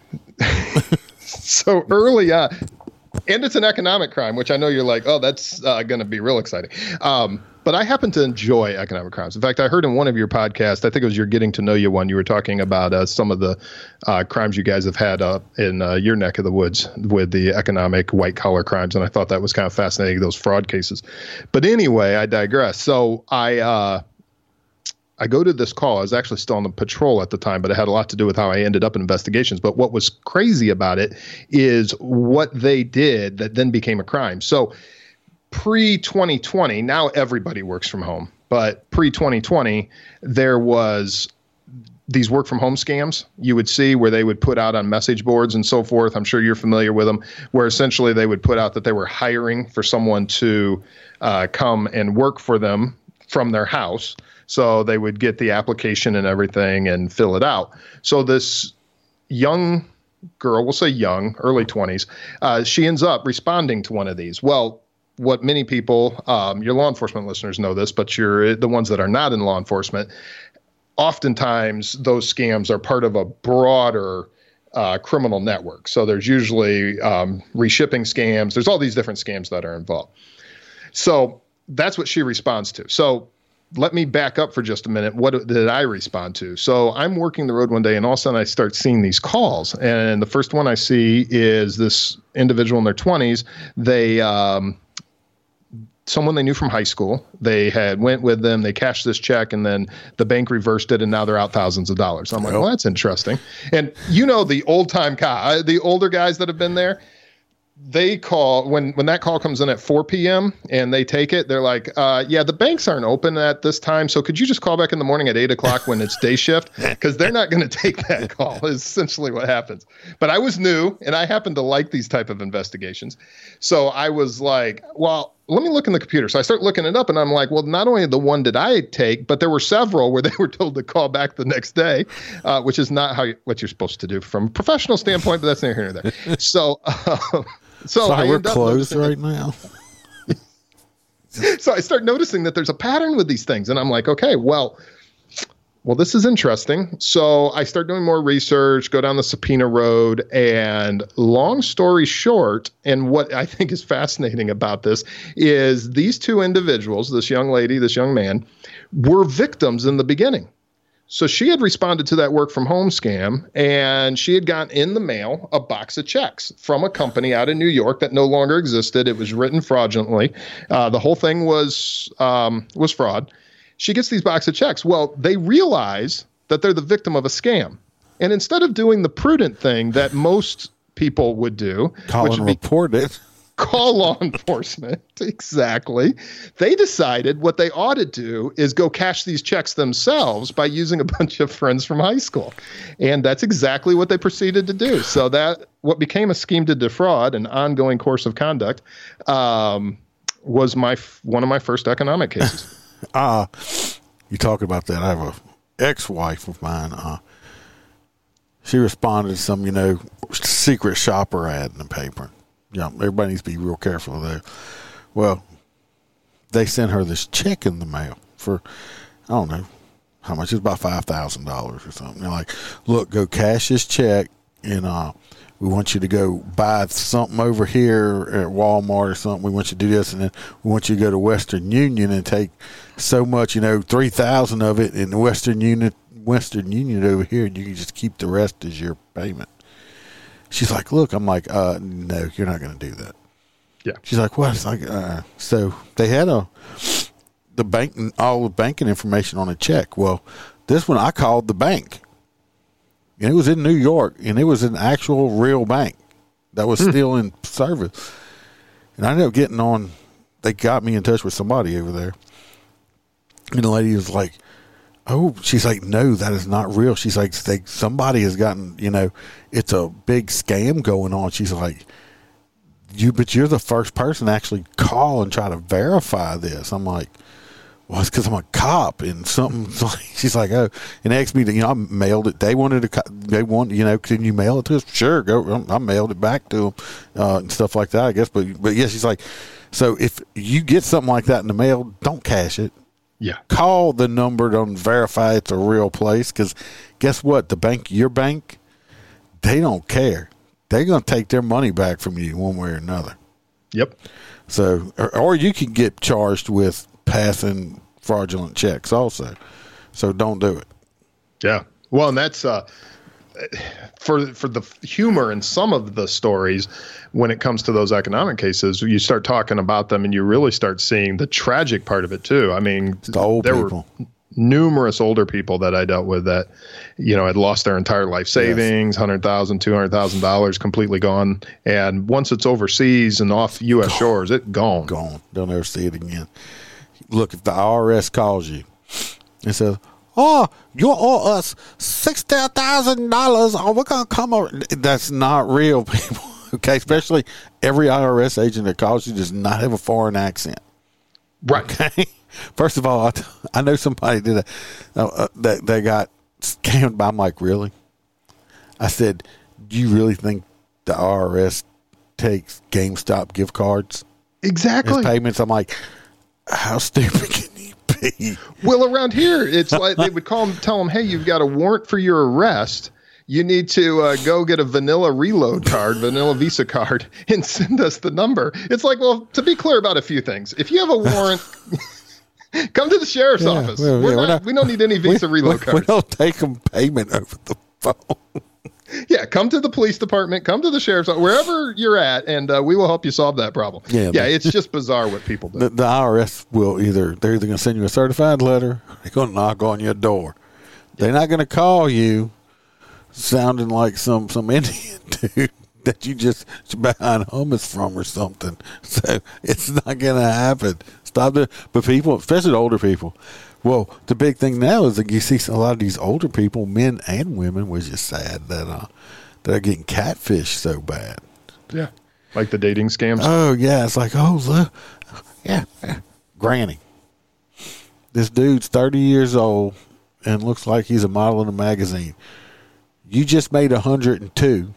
So early on, and it's an economic crime, which I know you're like, oh, that's uh, going to be real exciting. Um, but I happen to enjoy economic crimes. In fact, I heard in one of your podcasts, I think it was your Getting to Know You one, you were talking about uh, some of the uh, crimes you guys have had uh, in uh, your neck of the woods with the economic white collar crimes. And I thought that was kind of fascinating, those fraud cases. But anyway, I digress. So I, uh, I go to this call. I was actually still on the patrol at the time, but it had a lot to do with how I ended up in investigations. But what was crazy about it is what they did that then became a crime. So pre twenty twenty, now everybody works from home, but pre twenty twenty, there was these work from home scams you would see where they would put out on message boards and so forth. I'm sure you're familiar with them, where essentially they would put out that they were hiring for someone to uh, come and work for them from their house. So they would get the application and everything and fill it out. So this young girl, we'll say young, early twenties, uh, she ends up responding to one of these. Well, what many people, um, your law enforcement listeners know this, but you're the ones that are not in law enforcement, oftentimes those scams are part of a broader uh, criminal network. So there's usually um, reshipping scams. There's all these different scams that are involved. So that's what she responds to. So let me back up for just a minute. What did I respond to? So I'm working the road one day, and all of a sudden I start seeing these calls. And the first one I see is this individual in their twenties. They, um, someone they knew from high school. They had went with them. They cashed this check, and then the bank reversed it, and now they're out thousands of dollars. I'm like, well, that's interesting. And you know, the old time guy, the older guys that have been there, they call when, when that call comes in at four p.m. and they take it, they're like, uh, yeah, the banks aren't open at this time. So could you just call back in the morning at eight o'clock when it's day shift? Because they're not going to take that call is essentially what happens. But I was new and I happen to like these type of investigations. So I was like, well, let me look in the computer. So I start looking it up and I'm like, well, not only the one did I take, but there were several where they were told to call back the next day, uh, which is not how you, what you're supposed to do from a professional standpoint, but that's neither here nor there. So, uh, So Sorry, I we're end up closed right that, now. So I start noticing that there's a pattern with these things. And I'm like, okay, well, well, this is interesting. So I start doing more research, go down the subpoena road. And long story short, and what I think is fascinating about this is these two individuals, this young lady, this young man, were victims in the beginning. So she had responded to that work from home scam, and she had gotten in the mail a box of checks from a company out in New York that no longer existed. It was written fraudulently. Uh, the whole thing was um, was fraud. She gets these box of checks. Well, they realize that they're the victim of a scam. And instead of doing the prudent thing that most people would do, Call which and would be report it. call law enforcement. Exactly. They decided what they ought to do is go cash these checks themselves by using a bunch of friends from high school. And that's exactly what they proceeded to do. So that what became a scheme to defraud, an ongoing course of conduct, um, was my one of my first economic cases. Uh, you talk about that. I have a ex-wife of mine. Uh, she responded to some, you know, secret shopper ad in the paper. Yeah, everybody needs to be real careful there. Well, they sent her this check in the mail for, I don't know how much. It's about five thousand dollars or something. They're like, look, go cash this check, and uh, we want you to go buy something over here at Walmart or something. We want you to do this, and then we want you to go to Western Union and take so much, you know, three thousand of it in the Western Union, Western Union over here, and you can just keep the rest as your payment. She's like, look, I'm like, uh, no, you're not going to do that. Yeah. She's like, what? It's like, uh, so they had a, the bank, all the banking information on a check. Well, this one I called the bank, and it was in New York, and it was an actual real bank that was hmm. still in service. And I ended up getting on, they got me in touch with somebody over there. And the lady was like, oh, she's like, no, that is not real. She's like, they, somebody has gotten, you know, it's a big scam going on. She's like, you, but you're the first person to actually call and try to verify this. I'm like, well, it's because I'm a cop and something. Like, she's like, oh, and they asked me to, you know, I mailed it. They wanted to, they want, you know, can you mail it to us? Sure, go. I mailed it back to them uh, and stuff like that, I guess. But, but yeah, she's like, so if you get something like that in the mail, don't cash it. Yeah. Call the number to verify it's a real place, because guess what? The bank, your bank, they don't care. They're going to take their money back from you one way or another. Yep. So, or, or you can get charged with passing fraudulent checks also. So don't do it. Yeah. Well, and that's uh, for for the humor in some of the stories. When it comes to those economic cases, you start talking about them and you really start seeing the tragic part of it too. I mean, the old there people. were numerous older people that I dealt with that, you know, had lost their entire life savings, yes. one hundred thousand dollars, two hundred thousand dollars completely gone. And once it's overseas and off U S gone. shores, it's gone. Gone. Don't ever see it again. Look, if the I R S calls you and says, oh, you owe us sixty thousand dollars, oh, we're going to come over. That's not real, people. Okay, especially every I R S agent that calls you does not have a foreign accent. Right. Okay. First of all, I, I know somebody did a, uh, that they got scammed by. I'm like, really? I said, do you really think the I R S takes GameStop gift cards? Exactly. As payments? I'm like, how stupid can you be? Well, around here, it's like they would call them, tell them, hey, you've got a warrant for your arrest. You need to uh, go get a vanilla reload card, vanilla Visa card, and send us the number. It's like, well, to be clear about a few things. If you have a warrant, come to the sheriff's yeah, office. Well, We're yeah, not, not, we don't need any Visa we, reload we, cards. We don't take them payment over the phone. Yeah, come to the police department, come to the sheriff's office, wherever you're at, and uh, we will help you solve that problem. Yeah, yeah, it's just bizarre what people do. The, the I R S will either, they're either going to send you a certified letter, or they're going to knock on your door. They're not going to call you sounding like some, some Indian dude that you just behind hummus from or something. So it's not going to happen. Stop it. But people, especially the older people, well, the big thing now is that you see a lot of these older people, men and women, which is sad that uh, that are getting catfished so bad. Yeah, like the dating scams. Oh yeah, it's like, oh look, yeah, yeah. Granny. This dude's thirty years old and looks like he's a model in a magazine. You just made a hundred and two,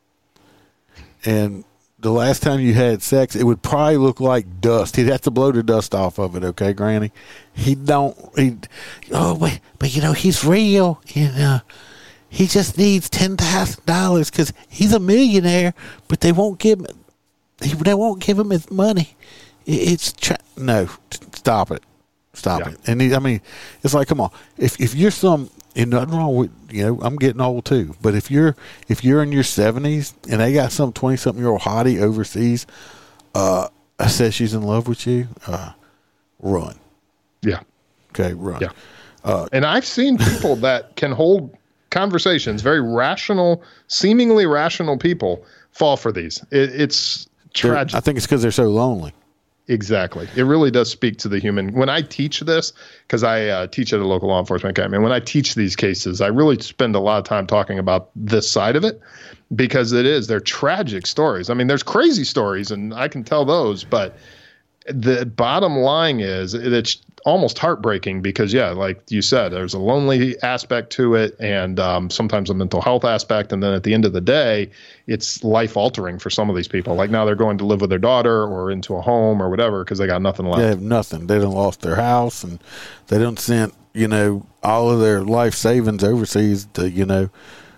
and the last time you had sex, it would probably look like dust. He'd have to blow the dust off of it, okay, Granny? He don't. He, oh, wait, but you know he's real. You know, he just needs ten thousand dollars because he's a millionaire. But they won't give him. They won't give him his money. It's tra- no. Stop it. Stop yeah. it. And he, I mean, it's like, come on. If if you're some. And nothing wrong with, you know, I'm getting old too. But if you're if you're in your seventies and they got some twenty something year old hottie overseas, uh, that says she's in love with you, uh, run. Yeah. Okay, run. Yeah. Uh, and I've seen people that can hold conversations, very rational, seemingly rational people fall for these. It, it's tragic. I think it's because they're so lonely. Exactly. It really does speak to the human. When I teach this, because I uh, teach at a local law enforcement academy, and when I teach these cases, I really spend a lot of time talking about this side of it because it is, they're tragic stories. I mean, there's crazy stories, and I can tell those, but the bottom line is it's almost heartbreaking because, yeah, like you said, there's a lonely aspect to it and um, sometimes a mental health aspect. And then at the end of the day, it's life altering for some of these people. Like now they're going to live with their daughter or into a home or whatever because they got nothing left. They have nothing. They done lost their house and they done sent, you know, all of their life savings overseas to, you know,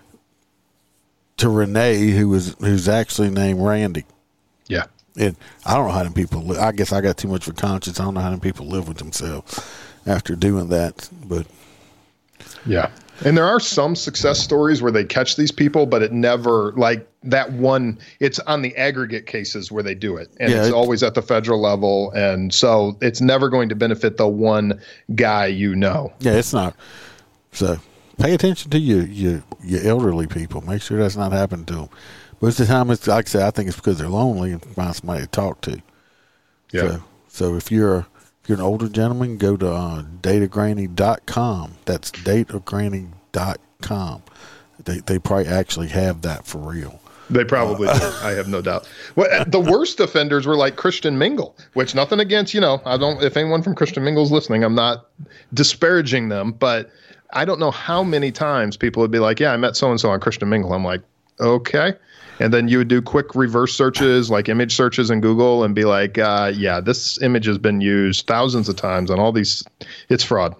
to Renee, who was, who's actually named Randy. Yeah. And I don't know how them people live. I guess I got too much of a conscience. I don't know how them people live with themselves after doing that. But yeah. And there are some success stories where they catch these people, but it never, like that one, it's on the aggregate cases where they do it. And yeah, it's it, always at the federal level. And so it's never going to benefit the one guy you know. Yeah, it's not. So pay attention to your, your, your elderly people. Make sure that's not happening to them. Most of the time, it's like I said, I think it's because they're lonely and find somebody to talk to. Yeah. So, so if you're if you're an older gentleman, go to uh, data granny dot com. That's data granny dot com. They they probably actually have that for real. They probably uh, do. I have no doubt. Well, the worst offenders were like Christian Mingle, which nothing against, you know, I don't, if anyone from Christian Mingle's listening, I'm not disparaging them, but I don't know how many times people would be like, yeah, I met so-and-so on Christian Mingle. I'm like, okay. And then you would do quick reverse searches, like image searches in Google, and be like, uh, yeah, this image has been used thousands of times on all these. It's fraud.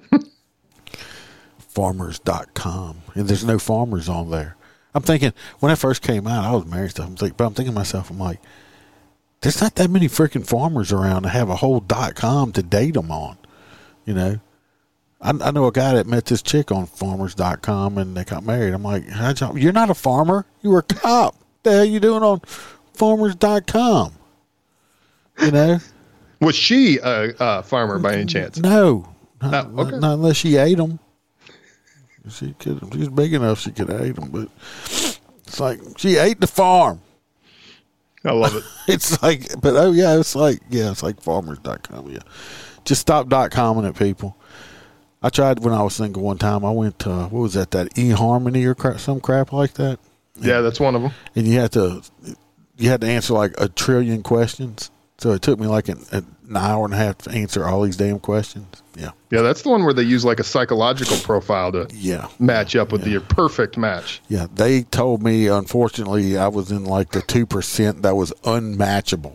farmers dot com. And there's no farmers on there. I'm thinking, when I first came out, I was married stuff. I'm thinking, but I'm thinking to myself, I'm like, there's not that many freaking farmers around to have a whole .com to date them on. You know? I, I know a guy that met this chick on farmers dot com and they got married. I'm like, how'd y'all, you're not a farmer. You were a cop. What the hell are you doing on farmers dot com? You know? Was she a, a farmer by any chance? No. Not, oh, okay. not unless she ate them. She could. She's big enough she could eat them, but it's like she ate the farm. I love it. It's like, but oh yeah, it's like, yeah, it's like farmers dot com. Yeah. Just stop .comming at people. I tried when I was single one time. I went to, what was that, that eHarmony or crap, some crap like that? Yeah, that's one of them. And you had to, you had to answer like a trillion questions. So it took me like an, an hour and a half to answer all these damn questions. Yeah. Yeah, that's the one where they use like a psychological profile to yeah. match up with yeah. the perfect match. Yeah, they told me, unfortunately, I was in like the two percent that was unmatchable.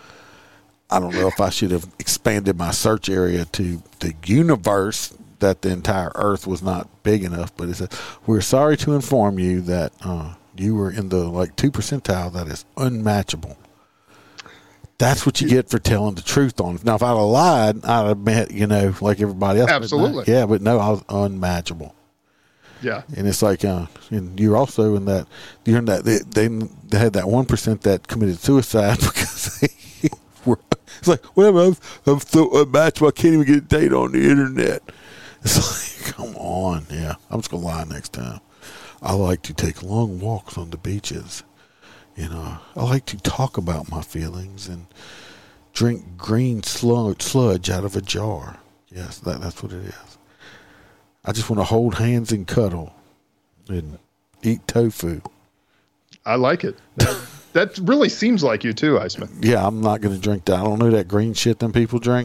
I don't know if I should have expanded my search area to the universe, that the entire Earth was not big enough. But it said, we're sorry to inform you that uh, you were in the like two percentile that is unmatchable. That's what you get for telling the truth on it. Now, if I'd have lied, I'd have met, you know, like everybody else. Absolutely. But not, yeah, but no, I was unmatchable. Yeah. And it's like, uh, and you're also in that, you're in that, they, they, they had that one percent that committed suicide because they were, it's like, well, I'm, I'm so unmatchable, I can't even get a date on the internet. It's like, come on. Yeah. I'm just going to lie next time. I like to take long walks on the beaches. You know, I like to talk about my feelings and drink green sludge, sludge out of a jar. Yes, that, that's what it is. I just want to hold hands and cuddle and eat tofu. I like it. That, that really seems like you too, Iceman. Yeah, I'm not going to drink that. I don't know that green shit them people drink.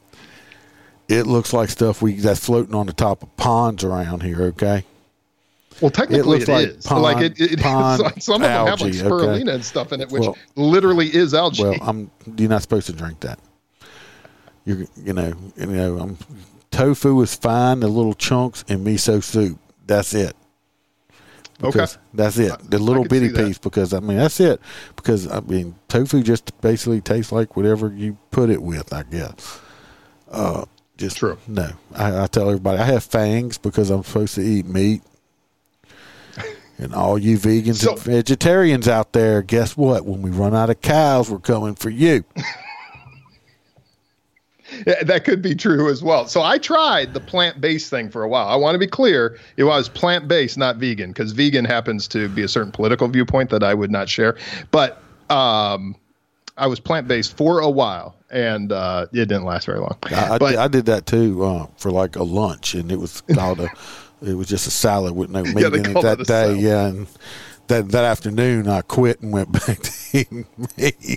It looks like stuff we that's floating on the top of ponds around here, okay? Well, technically it, it like is. Pond, like it, it, it's like some of them algae, have like spirulina okay. and stuff in it, which well, literally is algae. Well, I'm you're not supposed to drink that. You you know you know um, tofu is fine, the little chunks, and miso soup. That's it. Because okay, that's it. The little bitty piece. Because I mean that's it. Because I mean tofu just basically tastes like whatever you put it with, I guess. Uh, just true. No, I, I tell everybody I have fangs because I'm supposed to eat meat. And all you vegans so, and vegetarians out there, guess what? When we run out of cows, we're coming for you. Yeah, that could be true as well. So I tried the plant-based thing for a while. I want to be clear. It was plant-based, not vegan, because vegan happens to be a certain political viewpoint that I would not share. But um, I was plant based for a while, and uh, it didn't last very long. I, but, I did that too uh, for like a lunch, and it was called a. It was just a salad with no meat Yeah, in it that day. Salad. Yeah, and that that afternoon I quit and went back to eating meat.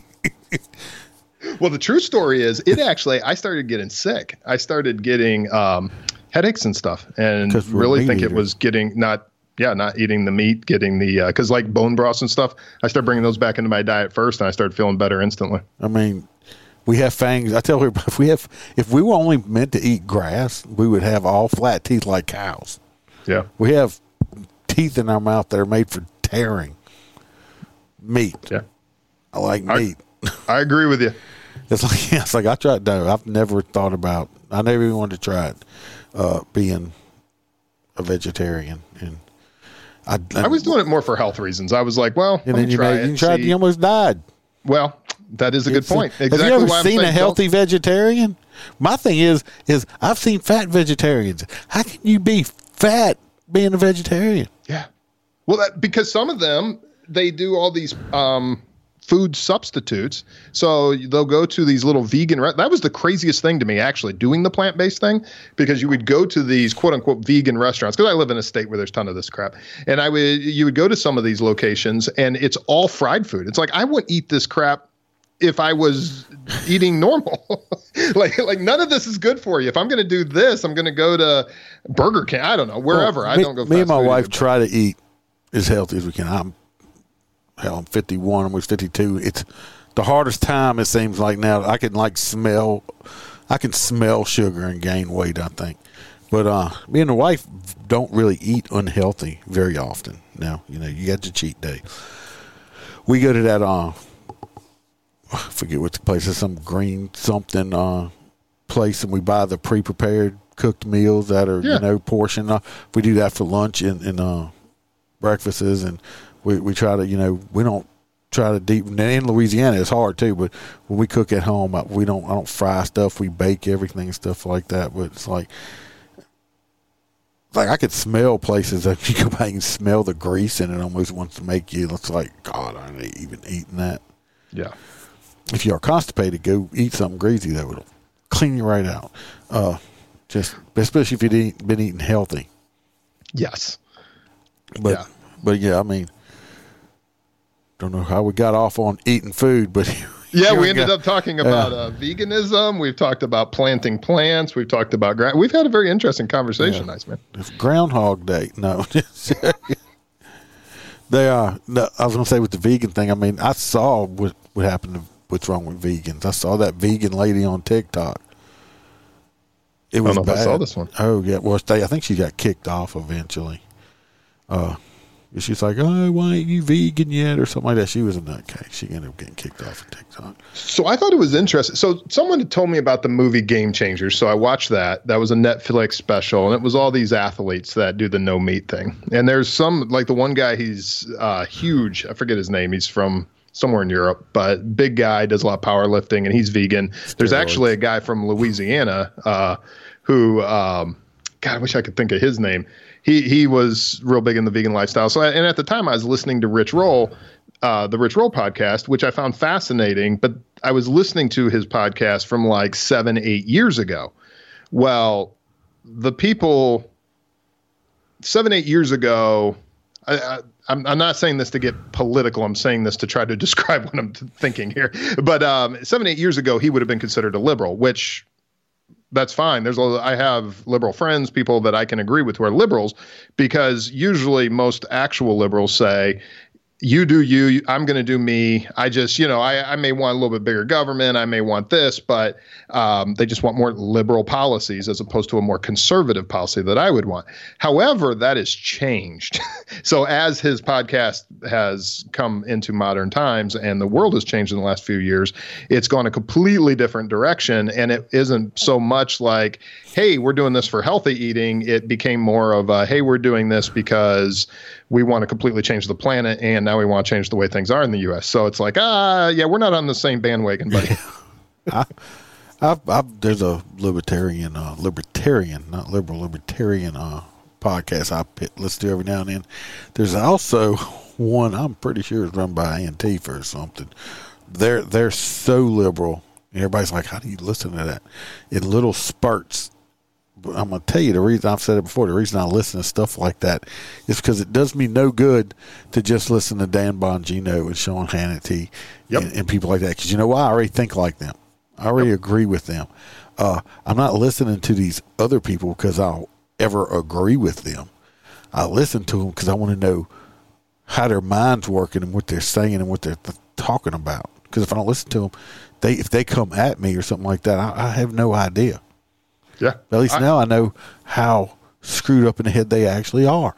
Well, the true story is, it actually I started getting sick. I started getting um, headaches and stuff, and really think eaters. It was getting not. Yeah, not eating the meat, getting the uh, because like bone broths and stuff. I started bringing those back into my diet first, and I started feeling better instantly. I mean, we have fangs. I tell everybody, if we have, if we were only meant to eat grass, we would have all flat teeth like cows. Yeah, we have teeth in our mouth that are made for tearing meat. Yeah, I like meat. I, I agree with you. It's like yeah, it's like I tried. No, I've never thought about. I never even wanted to try it. Uh, being a vegetarian and. I, I, I was doing it more for health reasons. I was like, well, and then you, try made, it, you tried. You almost died. Well, that is a good it's point. A, exactly. Have you ever why seen I'm a healthy vegetarian? My thing is, is I've seen fat vegetarians. How can you be fat being a vegetarian? Yeah. Well, that, because some of them, they do all these um, food substitutes. So they'll go to these little vegan. Re- that was the craziest thing to me, actually, doing the plant-based thing, because you would go to these quote unquote vegan restaurants. Because I live in a state where there's a ton of this crap, and I would you would go to some of these locations, and it's all fried food. It's like I wouldn't eat this crap if I was eating normal. like like none of this is good for you. If I'm going to do this, I'm going to go to Burger King. I don't know, wherever. Well, I me, don't go. Me and my wife either, try to eat as healthy as we can. I'm hell, I'm fifty-one. I'm fifty-two. It's the hardest time, it seems like now. I can like smell, I can smell sugar and gain weight, I think. But uh, me and the wife don't really eat unhealthy very often. Now, you know, you got your cheat day. We go to that, uh, I forget what the place is, some green something uh, place, and we buy the pre-prepared cooked meals that are, yeah. you know, portioned. Uh, we do that for lunch and, and uh, breakfasts, and we, we try to, you know, we don't try to deep. And in Louisiana, it's hard too. But when we cook at home, we don't. I don't fry stuff. We bake everything and stuff like that. But it's like, like I could smell places that you go back and smell the grease, and it almost wants to make you. It's like, God, I ain't even eating that. Yeah. If you are constipated, go eat something greasy that will clean you right out. Uh, just especially if you've been eating healthy. Yes. But yeah. but yeah, I mean. Don't know how we got off on eating food, but yeah, we ended got, up talking about uh, uh, veganism. We've talked about planting plants. We've talked about gra- we've had a very interesting conversation, yeah. Nice man. It's Groundhog Day. No, they are. No, I was going to say with the vegan thing. I mean, I saw what what happened to what's wrong with vegans. I saw that vegan lady on TikTok. It was I don't know bad. if I saw this one. Oh yeah, well, they, I think she got kicked off eventually. Uh. She's like, oh, why ain't you vegan yet? Or something like that. She was a nutcase. She ended up getting kicked off of TikTok. So I thought it was interesting. So someone had told me about the movie Game Changers. So I watched that. That was a Netflix special. And it was all these athletes that do the no meat thing. And there's some, like the one guy, he's uh, huge. I forget his name. He's from somewhere in Europe, but big guy, does a lot of powerlifting, and he's vegan. Steroids. There's actually a guy from Louisiana uh, who, um, God, I wish I could think of his name. He he was real big in the vegan lifestyle. So, and at the time I was listening to Rich Roll, uh, the Rich Roll podcast, which I found fascinating, but I was listening to his podcast from like seven, eight years ago. Well, the people seven, eight years ago, I, I, I'm, I'm not saying this to get political. I'm saying this to try to describe what I'm thinking here. But um, seven, eight years ago, he would have been considered a liberal, which that's fine. There's a, I have liberal friends, people that I can agree with who are liberals, because usually most actual liberals say, you do you, I'm going to do me. I just, you know, I, I may want a little bit bigger government. I may want this, but um, they just want more liberal policies as opposed to a more conservative policy that I would want. However, that has changed. So as his podcast has come into modern times and the world has changed in the last few years, it's gone a completely different direction. And it isn't so much like, hey, we're doing this for healthy eating. It became more of a, hey, we're doing this because we want to completely change the planet, and now we want to change the way things are in the U S. So it's like, ah, yeah, we're not on the same bandwagon, buddy. I, I, I, there's a libertarian, uh, libertarian, not liberal, libertarian uh, podcast I listen to every now and then. There's also one I'm pretty sure is run by Antifa or something. they're they're so liberal. Everybody's like, how do you listen to that? In little spurts. But I'm going to tell you the reason, I've said it before, the reason I listen to stuff like that is because it does me no good to just listen to Dan Bongino and Sean Hannity yep. and, and people like that. Because you know why? I already think like them. I already yep. agree with them. Uh, I'm not listening to these other people because I'll ever agree with them. I listen to them because I want to know how their mind's working and what they're saying and what they're th- talking about. Because if I don't listen to them, they if they come at me or something like that, I, I have no idea. Yeah. But at least I, now I know how screwed up in the head they actually are.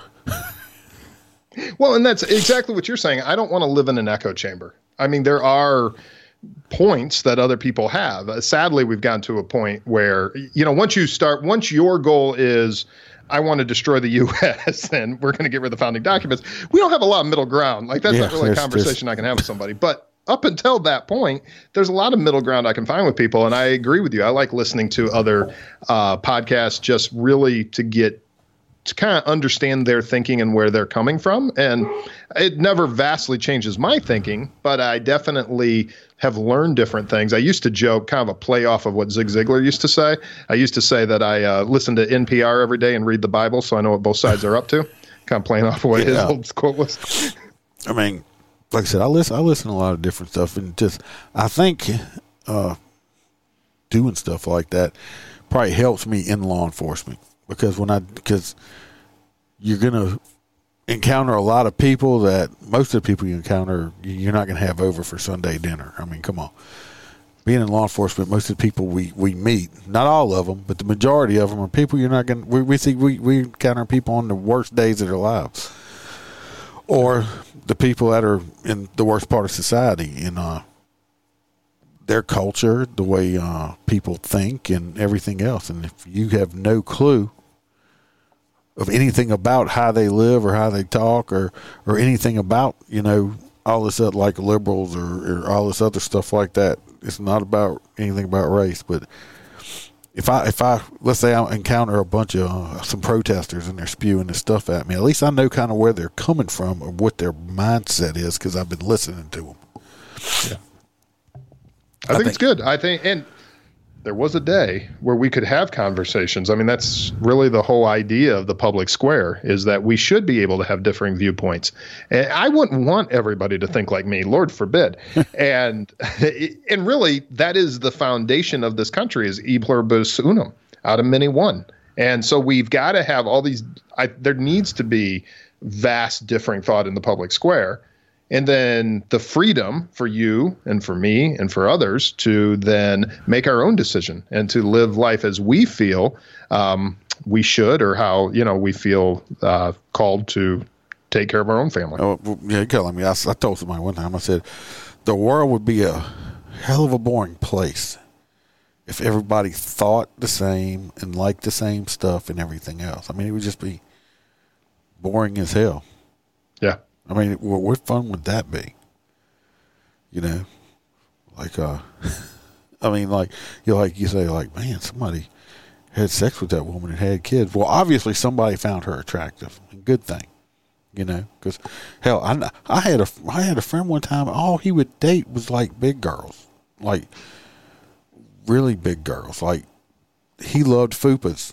Well, and that's exactly what you're saying. I don't want to live in an echo chamber. I mean, there are points that other people have. Uh, sadly, we've gotten to a point where, you know, once you start, once your goal is, I want to destroy the U S and we're going to get rid of the founding documents, we don't have a lot of middle ground. Like, that's yeah, not really a conversation I can have with somebody. But up until that point, there's a lot of middle ground I can find with people. And I agree with you. I like listening to other uh, podcasts just really to get to kind of understand their thinking and where they're coming from. And it never vastly changes my thinking, but I definitely have learned different things. I used to joke, kind of a play off of what Zig Ziglar used to say. I used to say that I uh, listen to N P R every day and read the Bible so I know what both sides are up to. Kind of playing off of what yeah. his old quote was. I mean, like I said, I listen. I listen to a lot of different stuff, and just I think uh, doing stuff like that probably helps me in law enforcement because when I because you're gonna encounter a lot of people that most of the people you encounter you're not gonna have over for Sunday dinner. I mean, come on. Being in law enforcement, most of the people we, we meet, not all of them, but the majority of them are people you're not gonna. We, we see we, we encounter people on the worst days of their lives. Or the people that are in the worst part of society, in uh, their culture, the way uh, people think, and everything else. And if you have no clue of anything about how they live or how they talk or, or anything about, you know, all this other, like liberals or, or all this other stuff like that, it's not about anything about race. But If I, if I, let's say I encounter a bunch of uh, some protesters and they're spewing this stuff at me, at least I know kind of where they're coming from or what their mindset is because I've been listening to them. Yeah. I, I think, think it's good. I think, and there was a day where we could have conversations. I mean, that's really the whole idea of the public square is that we should be able to have differing viewpoints. And I wouldn't want everybody to think like me, Lord forbid. and and really, that is the foundation of this country is e pluribus unum, out of many one. And so we've got to have all these, I, there needs to be vast differing thought in the public square. And then the freedom for you and for me and for others to then make our own decision and to live life as we feel um, we should or how, you know, we feel uh, called to take care of our own family. Oh, yeah, you're telling me. I, I told somebody one time, I said, the world would be a hell of a boring place if everybody thought the same and liked the same stuff and everything else. I mean, it would just be boring as hell. Yeah. I mean, what fun would that be? You know, like, uh, I mean, like, you like you say, like, man, somebody had sex with that woman and had kids. Well, obviously, somebody found her attractive. Good thing, you know, because hell, I, I had a I had a friend one time. All he would date was like big girls, like really big girls. Like he loved fupas.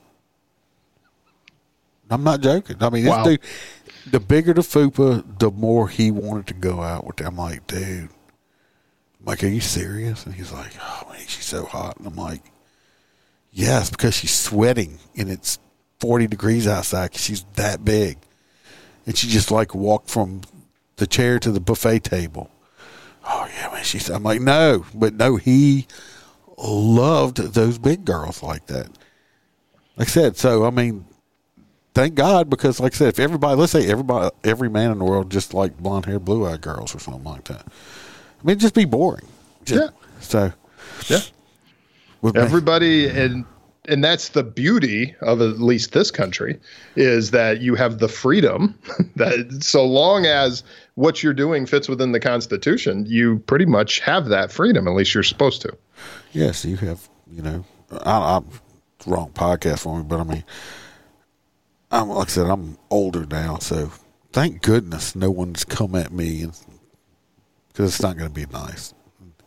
I'm not joking. I mean, this wow. dude. The bigger the fupa, the more he wanted to go out with them. I'm like, dude, I'm like, are you serious? And he's like, oh, man, she's so hot. And I'm like, yes, because she's sweating and it's forty degrees outside because she's that big. And she just like walked from the chair to the buffet table. Oh, yeah, man. She's, I'm like, no, but no, he loved those big girls like that. Like I said, so, I mean, thank God, because like I said, if everybody, let's say everybody, every man in the world just like blonde haired, blue eyed girls or something like that. I mean, it'd just be boring. Just, yeah. So, yeah. Everybody, and and that's the beauty of at least this country is that you have the freedom that so long as what you're doing fits within the Constitution, you pretty much have that freedom. At least you're supposed to. Yes, you have. You know, I, I'm it's the wrong podcast for me, but I mean. I'm, like I said, I'm older now, so thank goodness no one's come at me because it's not going to be nice.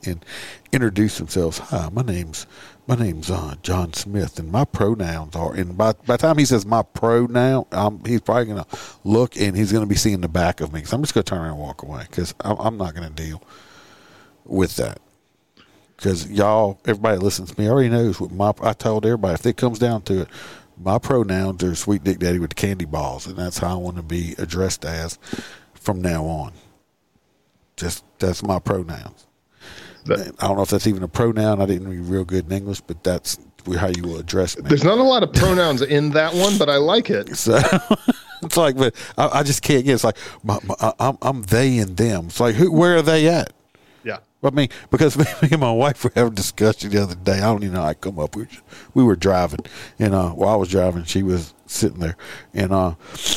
and introduce themselves. Hi, my name's my name's uh, John Smith, and my pronouns are. And by by the time he says my pronoun, um, he's probably gonna look and he's gonna be seeing the back of me. So I'm just gonna turn around and walk away because I'm, I'm not gonna deal with that. Because y'all, everybody that listens to me already knows what my. I told everybody if it comes down to it, my pronouns are Sweet Dick Daddy with the candy balls, and that's how I want to be addressed as from now on. Just that's my pronouns. That, I don't know if that's even a pronoun. I didn't read real good in English, but that's how you will address me. There's not a lot of pronouns in that one, but I like it. So it's like, but I, I just can't get. It's like my, my, I'm, I'm they and them. It's like who? Where are they at? Yeah. I mean, because me and my wife were having a discussion the other day. I don't even know how I come up. We were, we were driving, and uh, while I was driving, she was sitting there, and uh,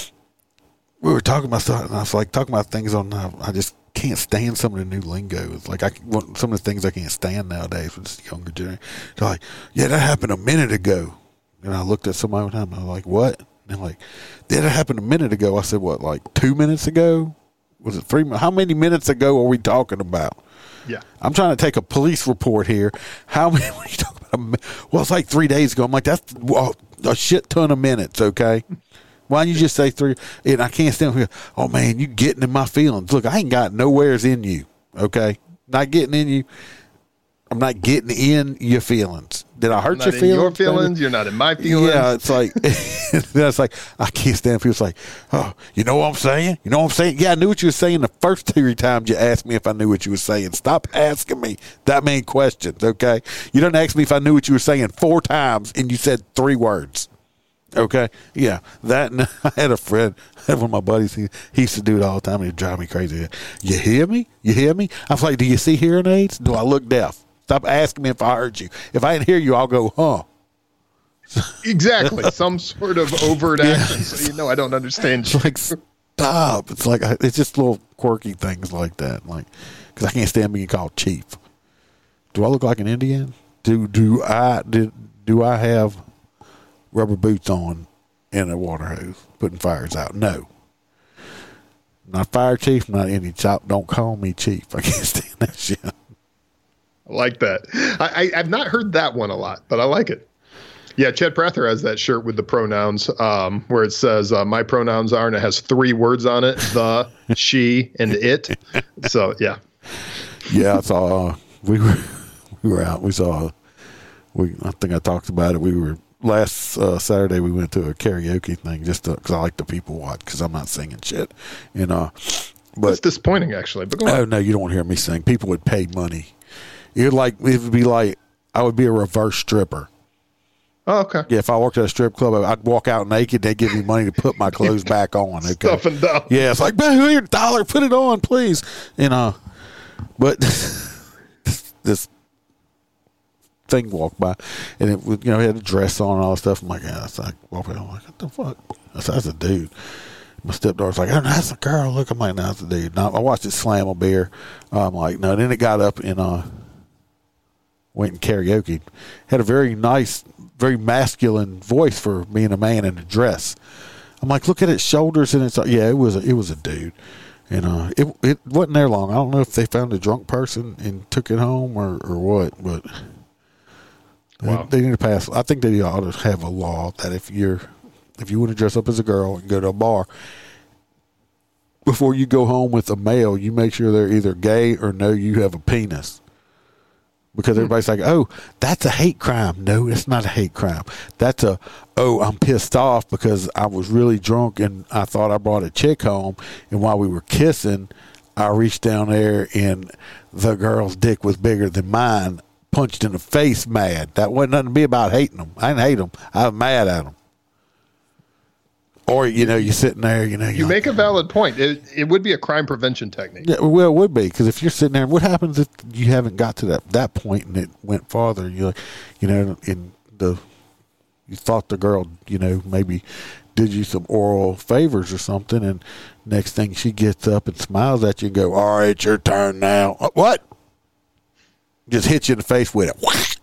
we were talking about stuff, and I was like talking about things on. Uh, I just can't stand some of the new lingo. It's like I some of the things I can't stand nowadays with this younger generation. They're like, yeah, that happened a minute ago, and I looked at somebody one time. And I was like, what? And they're like, yeah, that happened a minute ago. I said, what? Like two minutes ago? Was it three? How many minutes ago are we talking about? Yeah, I'm trying to take a police report here. How many? What are you talking about? Well, it's like three days ago. I'm like, that's well, a shit ton of minutes. Okay, why don't you just say three? And I can't stand here. Oh man, you getting in my feelings? Look, I ain't got nowhere's in you. Okay, not getting in you. I'm not getting in your feelings. Did I hurt not your in feelings? Your feelings. You're not in my feelings. Yeah, it's like that's like I can't stand people. It's like, oh, you know what I'm saying? You know what I'm saying? Yeah, I knew what you were saying the first three times you asked me if I knew what you were saying. Stop asking me that many questions, okay? You don't ask me if I knew what you were saying four times and you said three words. Okay, yeah, that. And I had a friend, I had one of my buddies. He, he used to do it all the time. He'd drive me crazy. You hear me? You hear me? I was like, do you see hearing aids? Do I look deaf? Stop asking me if I heard you. If I didn't hear you, I'll go, huh? Exactly. Some sort of overt action. So you know I don't understand you. It's like, stop. It's like, it's just little quirky things like that. Like, because I can't stand being called chief. Do I look like an Indian? Do do I do, do I have rubber boots on and a water hose putting fires out? No. Not fire chief, not Indian. Don't call me chief. I can't stand that shit. I like that. I, I, I've not heard that one a lot, but I like it. Yeah, Chad Prather has that shirt with the pronouns um, where it says, uh, my pronouns are, and it has three words on it, the, she, and it. So, yeah. Yeah, I saw, uh, we were we were out. We saw, we I think I talked about it. We were, last uh, Saturday, we went to a karaoke thing just because I like the people watch because I'm not singing shit. And, uh, but, That's disappointing, actually. But go on. Oh, no, you don't want to hear me sing. People would pay money. You're like, it would be like, I would be a reverse stripper. Oh, okay. Yeah, if I worked at a strip club, I'd walk out naked. They'd give me money to put my clothes back on. Okay. Stuff and down. Yeah, it's like, man, here, dollar, put it on, please. You know, but this thing walked by, and it was, you know, he had a dress on and all that stuff. I'm like, yeah, that's like, walk by. I'm like, what the fuck? That's, that's a dude. My stepdaughter's like, oh, that's a girl. Look, I'm like, no, that's a dude. Now, I watched it slam a beer. I'm like, no. Then it got up and uh, went and karaoke. Had a very nice, very masculine voice for being a man in a dress. I'm like, look at its shoulders, and it's like, yeah, it was a, it was a dude. And uh, it it wasn't there long. I don't know if they found a drunk person and took it home or, or what, but wow. they, they need to pass. I think they ought to have a law that if you're if you want to dress up as a girl and go to a bar, before you go home with a male, you make sure they're either gay or know you have a penis. Because everybody's like, oh, that's a hate crime. No, it's not a hate crime. That's a, oh, I'm pissed off because I was really drunk and I thought I brought a chick home. And while we were kissing, I reached down there and the girl's dick was bigger than mine, punched in the face mad. That wasn't nothing to be about hating them. I didn't hate them. I was mad at them. Or, you know, you're sitting there, you know. You make like, a valid point. It it would be a crime prevention technique. Yeah, well, it would be. Because if you're sitting there, what happens if you haven't got to that, that point and it went farther? You like, you know, in the, you thought the girl, you know, maybe did you some oral favors or something. And next thing she gets up and smiles at you and go, all right, your turn now. What? Just hit you in the face with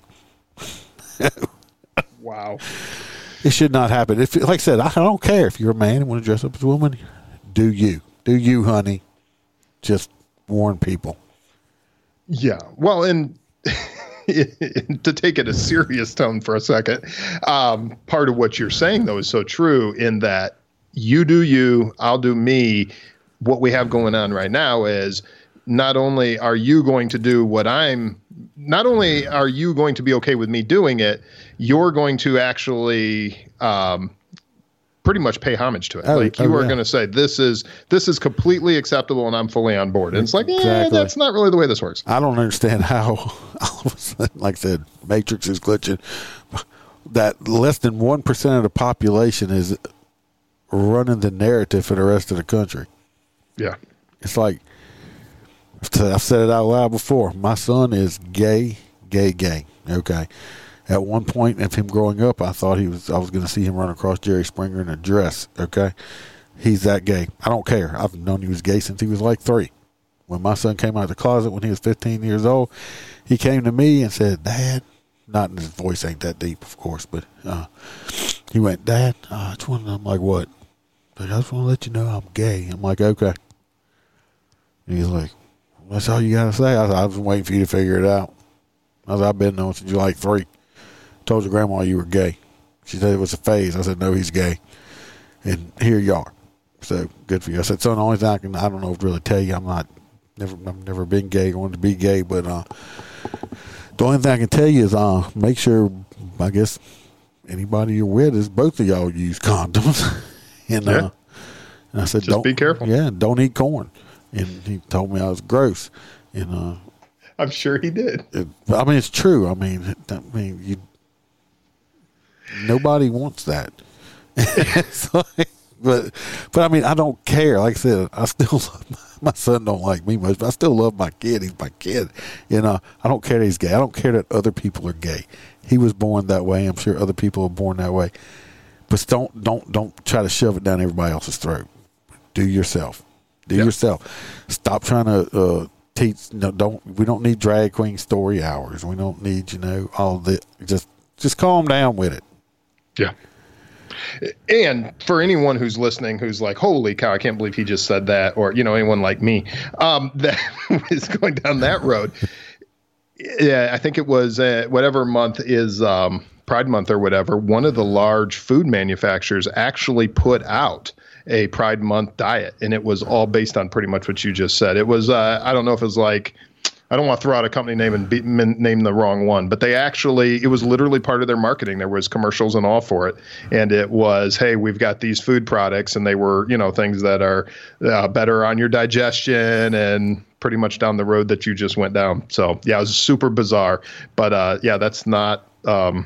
it. Wow. It should not happen. If, like I said, I don't care if you're a man and want to dress up as a woman. Do you. Do you, honey. Just warn people. Yeah. Well, and to take it a serious tone for a second, um, part of what you're saying, though, is so true in that you do you, I'll do me. What we have going on right now is not only are you going to do what I'm, not only are you going to be okay with me doing it, you're going to actually um, pretty much pay homage to it. Oh, like you oh, are yeah. going to say, this is this is completely acceptable and I'm fully on board. And it's like, Exactly. yeah, that's not really the way this works. I don't understand how, all of a sudden, like I said, Matrix is glitching, that less than one percent of the population is running the narrative for the rest of the country. Yeah. It's like, I've said it out loud before. My son is gay, gay, gay. Okay. At one point of him growing up, I thought he was. I was going to see him run across Jerry Springer in a dress. Okay, he's that gay. I don't care. I've known he was gay since he was like three. When my son came out of the closet when he was fifteen years old, he came to me and said, "Dad," not his voice ain't that deep, of course, but uh, he went, "Dad, uh, I just want." I'm like, "What?" Like, I just want to let you know I'm gay. I'm like, "Okay." And he's like, "That's all you got to say?" I said, "I was waiting for you to figure it out." I said, "I've been knowing since you were like three. Told your grandma you were gay." She said it was a phase. I said, "No, he's gay." And here you are. So good for you. I said, "Son, the only thing I can, I don't know if to really tell you, I'm not, never, I've never been gay, wanted to be gay, but uh, the only thing I can tell you is uh, make sure, I guess, anybody you're with is both of y'all use condoms." and, yeah. uh, and I said, Just don't be careful. Yeah, don't eat corn. And he told me I was gross. And uh, I'm sure he did. it, I mean, it's true. I mean, I mean, you. Nobody wants that. It's like, but, but I mean, I don't care. Like I said, I still love my, my son. Don't like me much, but I still love my kid. He's my kid. You know, I don't care that he's gay. I don't care that other people are gay. He was born that way. I'm sure other people are born that way. But don't, don't, don't try to shove it down everybody else's throat. Do yourself. Do yep. yourself. Stop trying to uh, teach. No, don't. We don't need drag queen story hours. We don't need, you know, all the. Just, just calm down with it. Yeah. And for anyone who's listening, who's like, holy cow, I can't believe he just said that, or, you know, anyone like me, um, that is going down that road. Yeah, I think it was uh, whatever month is um, Pride Month or whatever, one of the large food manufacturers actually put out a Pride Month diet, and it was all based on pretty much what you just said. It was, uh, I don't know if it was like, I don't want to throw out a company name and be, name the wrong one, but they actually, it was literally part of their marketing. There was commercials and all for it. And it was, hey, we've got these food products, and they were, you know, things that are uh, better on your digestion and pretty much down the road that you just went down. So yeah, it was super bizarre, but uh, yeah, that's not, um,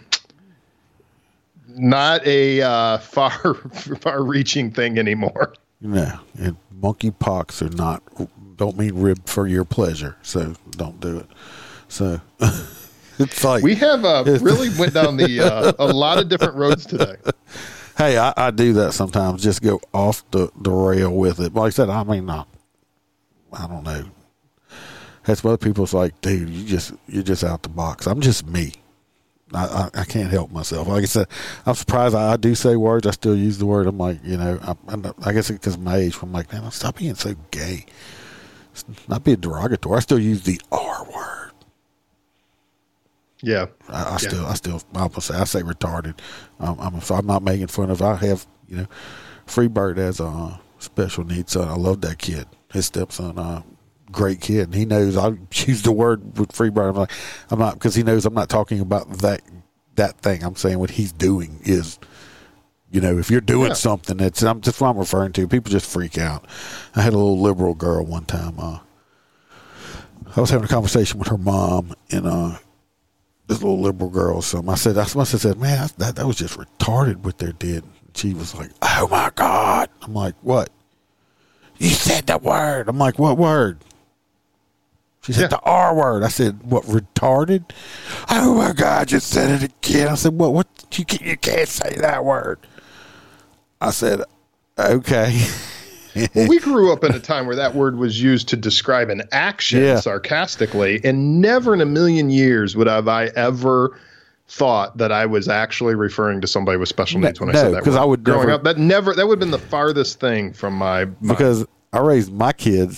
not a uh, far, far reaching thing anymore. Yeah. And monkeypox are not, don't mean rib for your pleasure, so don't do it. So it's like we have uh, really went down the uh, a lot of different roads today. Hey, I, I do that sometimes. Just go off the, the rail with it. But like I said, I mean, not, I don't know. That's what other people's like, dude. You just you're just out the box. I'm just me. I, I, I can't help myself. Like I said, I'm surprised I, I do say words. I still use the word. I'm like, you know, I, I, I guess it's because of my age. I'm like, man, stop being so gay. It's not being derogatory. I still use the R word. Yeah, I, I yeah. still, I still, I say, I say retarded. Um, I'm so I'm not making fun of. I have, you know, Freebird as a uh, special needs son. I love that kid. His stepson, uh, great kid, and he knows I use the word with Freebird. I'm like, I'm not, because he knows I'm not talking about that that thing. I'm saying what he's doing is, you know, if you're doing yeah. something, that's I'm just what I'm referring to. People just freak out. I had a little liberal girl one time. Uh, I was having a conversation with her mom, and uh, this little liberal girl. So I said, I must have said, man, that that was just retarded what they did. And she was like, oh my God. I'm like, what? You said the word. I'm like, what word? She said, yeah. the R word. I said, what, retarded? Oh, my God, you said it again. I said, what? What? You can't, you can't say that word. I said, okay. Well, we grew up in a time where that word was used to describe an action yeah. sarcastically, and never in a million years would have I ever thought that I was actually referring to somebody with special needs when no, I said that. Because I would growing never, up, that never that would have been the farthest thing from my mind. Because I raised my kids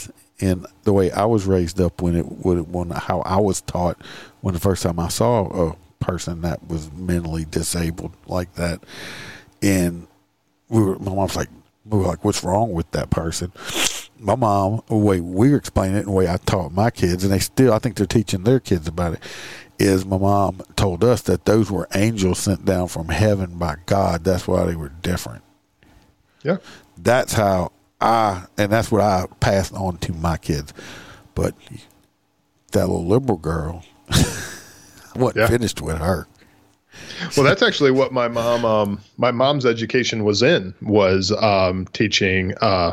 in the way I was raised up when it would when how I was taught when the first time I saw a person that was mentally disabled like that, and we were my mom's like we were like, what's wrong with that person? My mom, the way we were explaining it, and the way I taught my kids, and they still, I think they're teaching their kids about it, is my mom told us that those were angels sent down from heaven by God. That's why they were different. Yeah. That's how I, and that's what I passed on to my kids. But that little liberal girl, I wasn't Yeah. finished with her. Well, that's actually what my mom, um, my mom's education was in, was um, teaching, uh,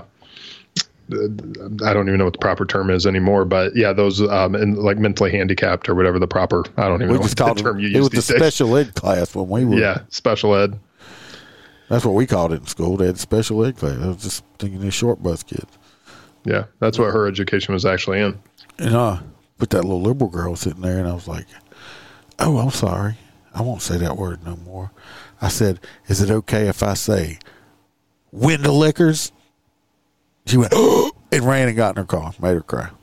I don't even know what the proper term is anymore, but yeah, those um, and like mentally handicapped or whatever the proper, I don't even We know just what called the term it, you it use was the these days. special ed class when we were. Yeah, special ed. That's what we called it in school. They had special ed class. I was just thinking these short bus kids. Yeah, that's what her education was actually in. And uh, but that little liberal girl was sitting there, and I was like, oh, I'm sorry. I won't say that word no more. I said, is it okay if I say window lickers? She went, oh, and ran and got in her car, made her cry.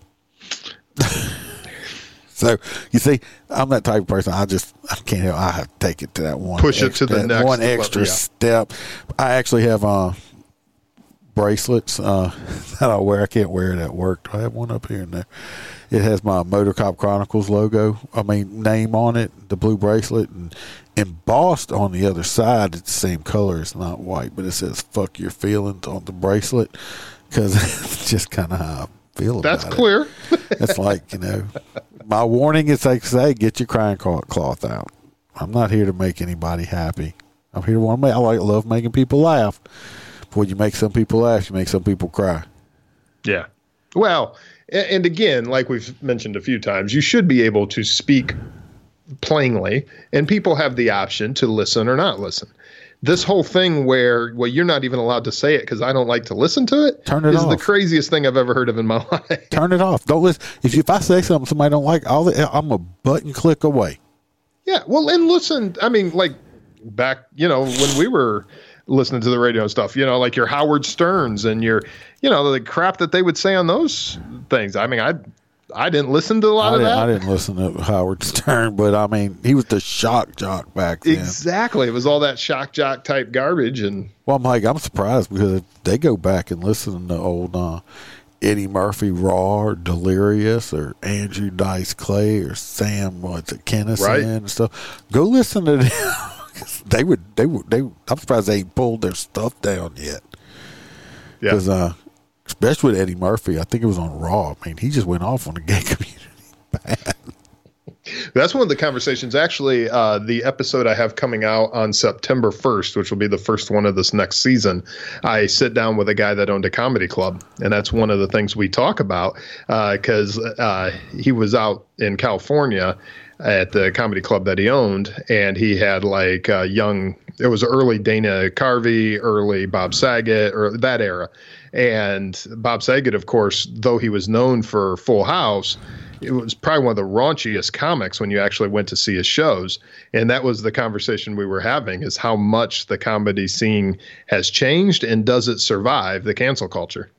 So, you see, I'm that type of person. I just, I can't help, I have to take it to that one. Push it extra, to the next one level, extra yeah. step. I actually have uh, bracelets uh, that I wear. I can't wear it at work. I have one up here and there. It has my Motor Cop Chronicles logo, I mean, name on it, the blue bracelet, and embossed on the other side, it's the same color. It's not white, but it says, fuck your feelings on the bracelet, because it's just kind of how I feel about That's it. clear. It's like, you know, my warning is like, say, get your crying cloth out. I'm not here to make anybody happy. I'm here to want to make, I like, love making people laugh. But when you make some people laugh, you make some people cry. Yeah. Well, a- and again, like we've mentioned a few times, you should be able to speak plainly, and people have the option to listen or not listen. This whole thing where, well, you're not even allowed to say it because I don't like to listen to it, Turn it is off. the craziest thing I've ever heard of in my life. Turn it off. Don't listen. If, you, if I say something somebody don't like, I'll, I'm a button click away. Yeah. Well, and listen, I mean, like back, you know, when we were listening to the radio and stuff, you know, like your Howard Sterns and your, you know, the crap that they would say on those things. I mean, I I didn't listen to a lot I of didn't, that. I didn't listen to Howard Stern, but I mean, he was the shock jock back then. Exactly. It was all that shock jock type garbage. And Well, I'm like, I'm surprised because if they go back and listen to old uh, Eddie Murphy Raw or Delirious or Andrew Dice Clay or Sam, what's it, Kennison Right. and stuff, go listen to them. 'Cause they would, they would, they. I'm surprised they ain't pulled their stuff down yet. yeah. Because, uh, especially with Eddie Murphy, I think it was on Raw. I mean, he just went off on the gay community. Bad. That's one of the conversations. Actually, uh, the episode I have coming out on September first, which will be the first one of this next season, I sit down with a guy that owned a comedy club. And that's one of the things we talk about because uh, uh, he was out in California at the comedy club that he owned. And he had like uh, young, it was early Dana Carvey, early Bob Saget, or that era. And Bob Saget, of course, though he was known for Full House, it was probably one of the raunchiest comics when you actually went to see his shows. And that was the conversation we were having, is how much the comedy scene has changed and does it survive the cancel culture?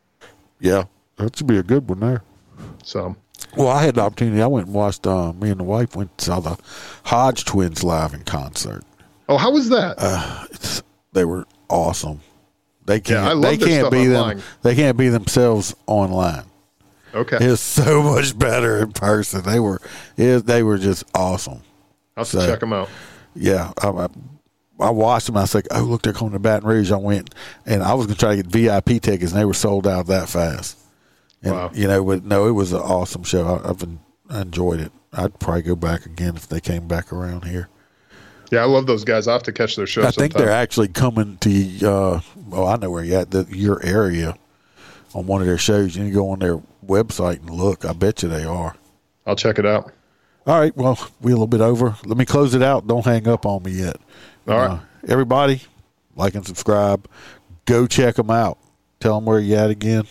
Yeah, that should be a good one there. So, Well, I had the opportunity. I went and watched, uh, me and the wife went and saw the Hodge Twins live in concert. oh, how was that? Uh, it's, they were awesome. They can't, Yeah, I love they their can't stuff be online. them. They can't be themselves online. Okay. It's so much better in person. They were, it, they were just awesome. I'll have to so- check them out. Yeah, I, I, I watched them. I was like, oh, look, they're coming to Baton Rouge. I went, and I was going to try to get V I P tickets, and they were sold out that fast. And, Wow. you know, but no, it was an awesome show. I, I've been, I enjoyed it. I'd probably go back again if they came back around here. Yeah, I love those guys. I'll have to catch their show I think sometime. they're actually coming to, uh, well, I know where you're at, the, your area on one of their shows. You need to go on their website and look. I bet you they are. I'll check it out. All right, well, we're a little bit over. Let me close it out. Don't hang up on me yet. All right. Uh, everybody, like and subscribe. Go check them out. Tell them where you at again.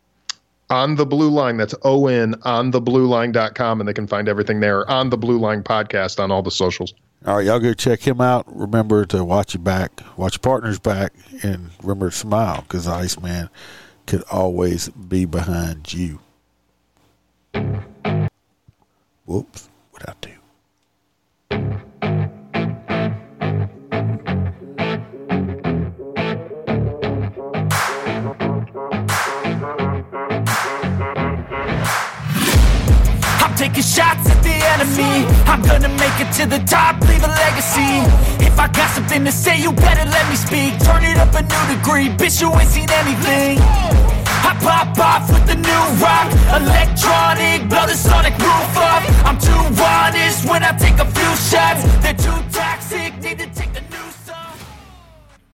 On the Blue Line, that's O N, on the blue line dot com, and they can find everything there. On the Blue Line podcast on all the socials. All right, y'all go check him out. Remember to watch your back, watch your partner's back, and remember to smile, because Iceman could always be behind you. Whoops, without two. Taking shots at the enemy, I'm gonna make it to the top, leave a legacy. If I got something to say, you better let me speak. Turn it up a new degree, bitch, you ain't seen anything. I pop off with the new rock, electronic, blow the sonic roof up. I'm too honest when I take a few shots, they're too toxic, need to take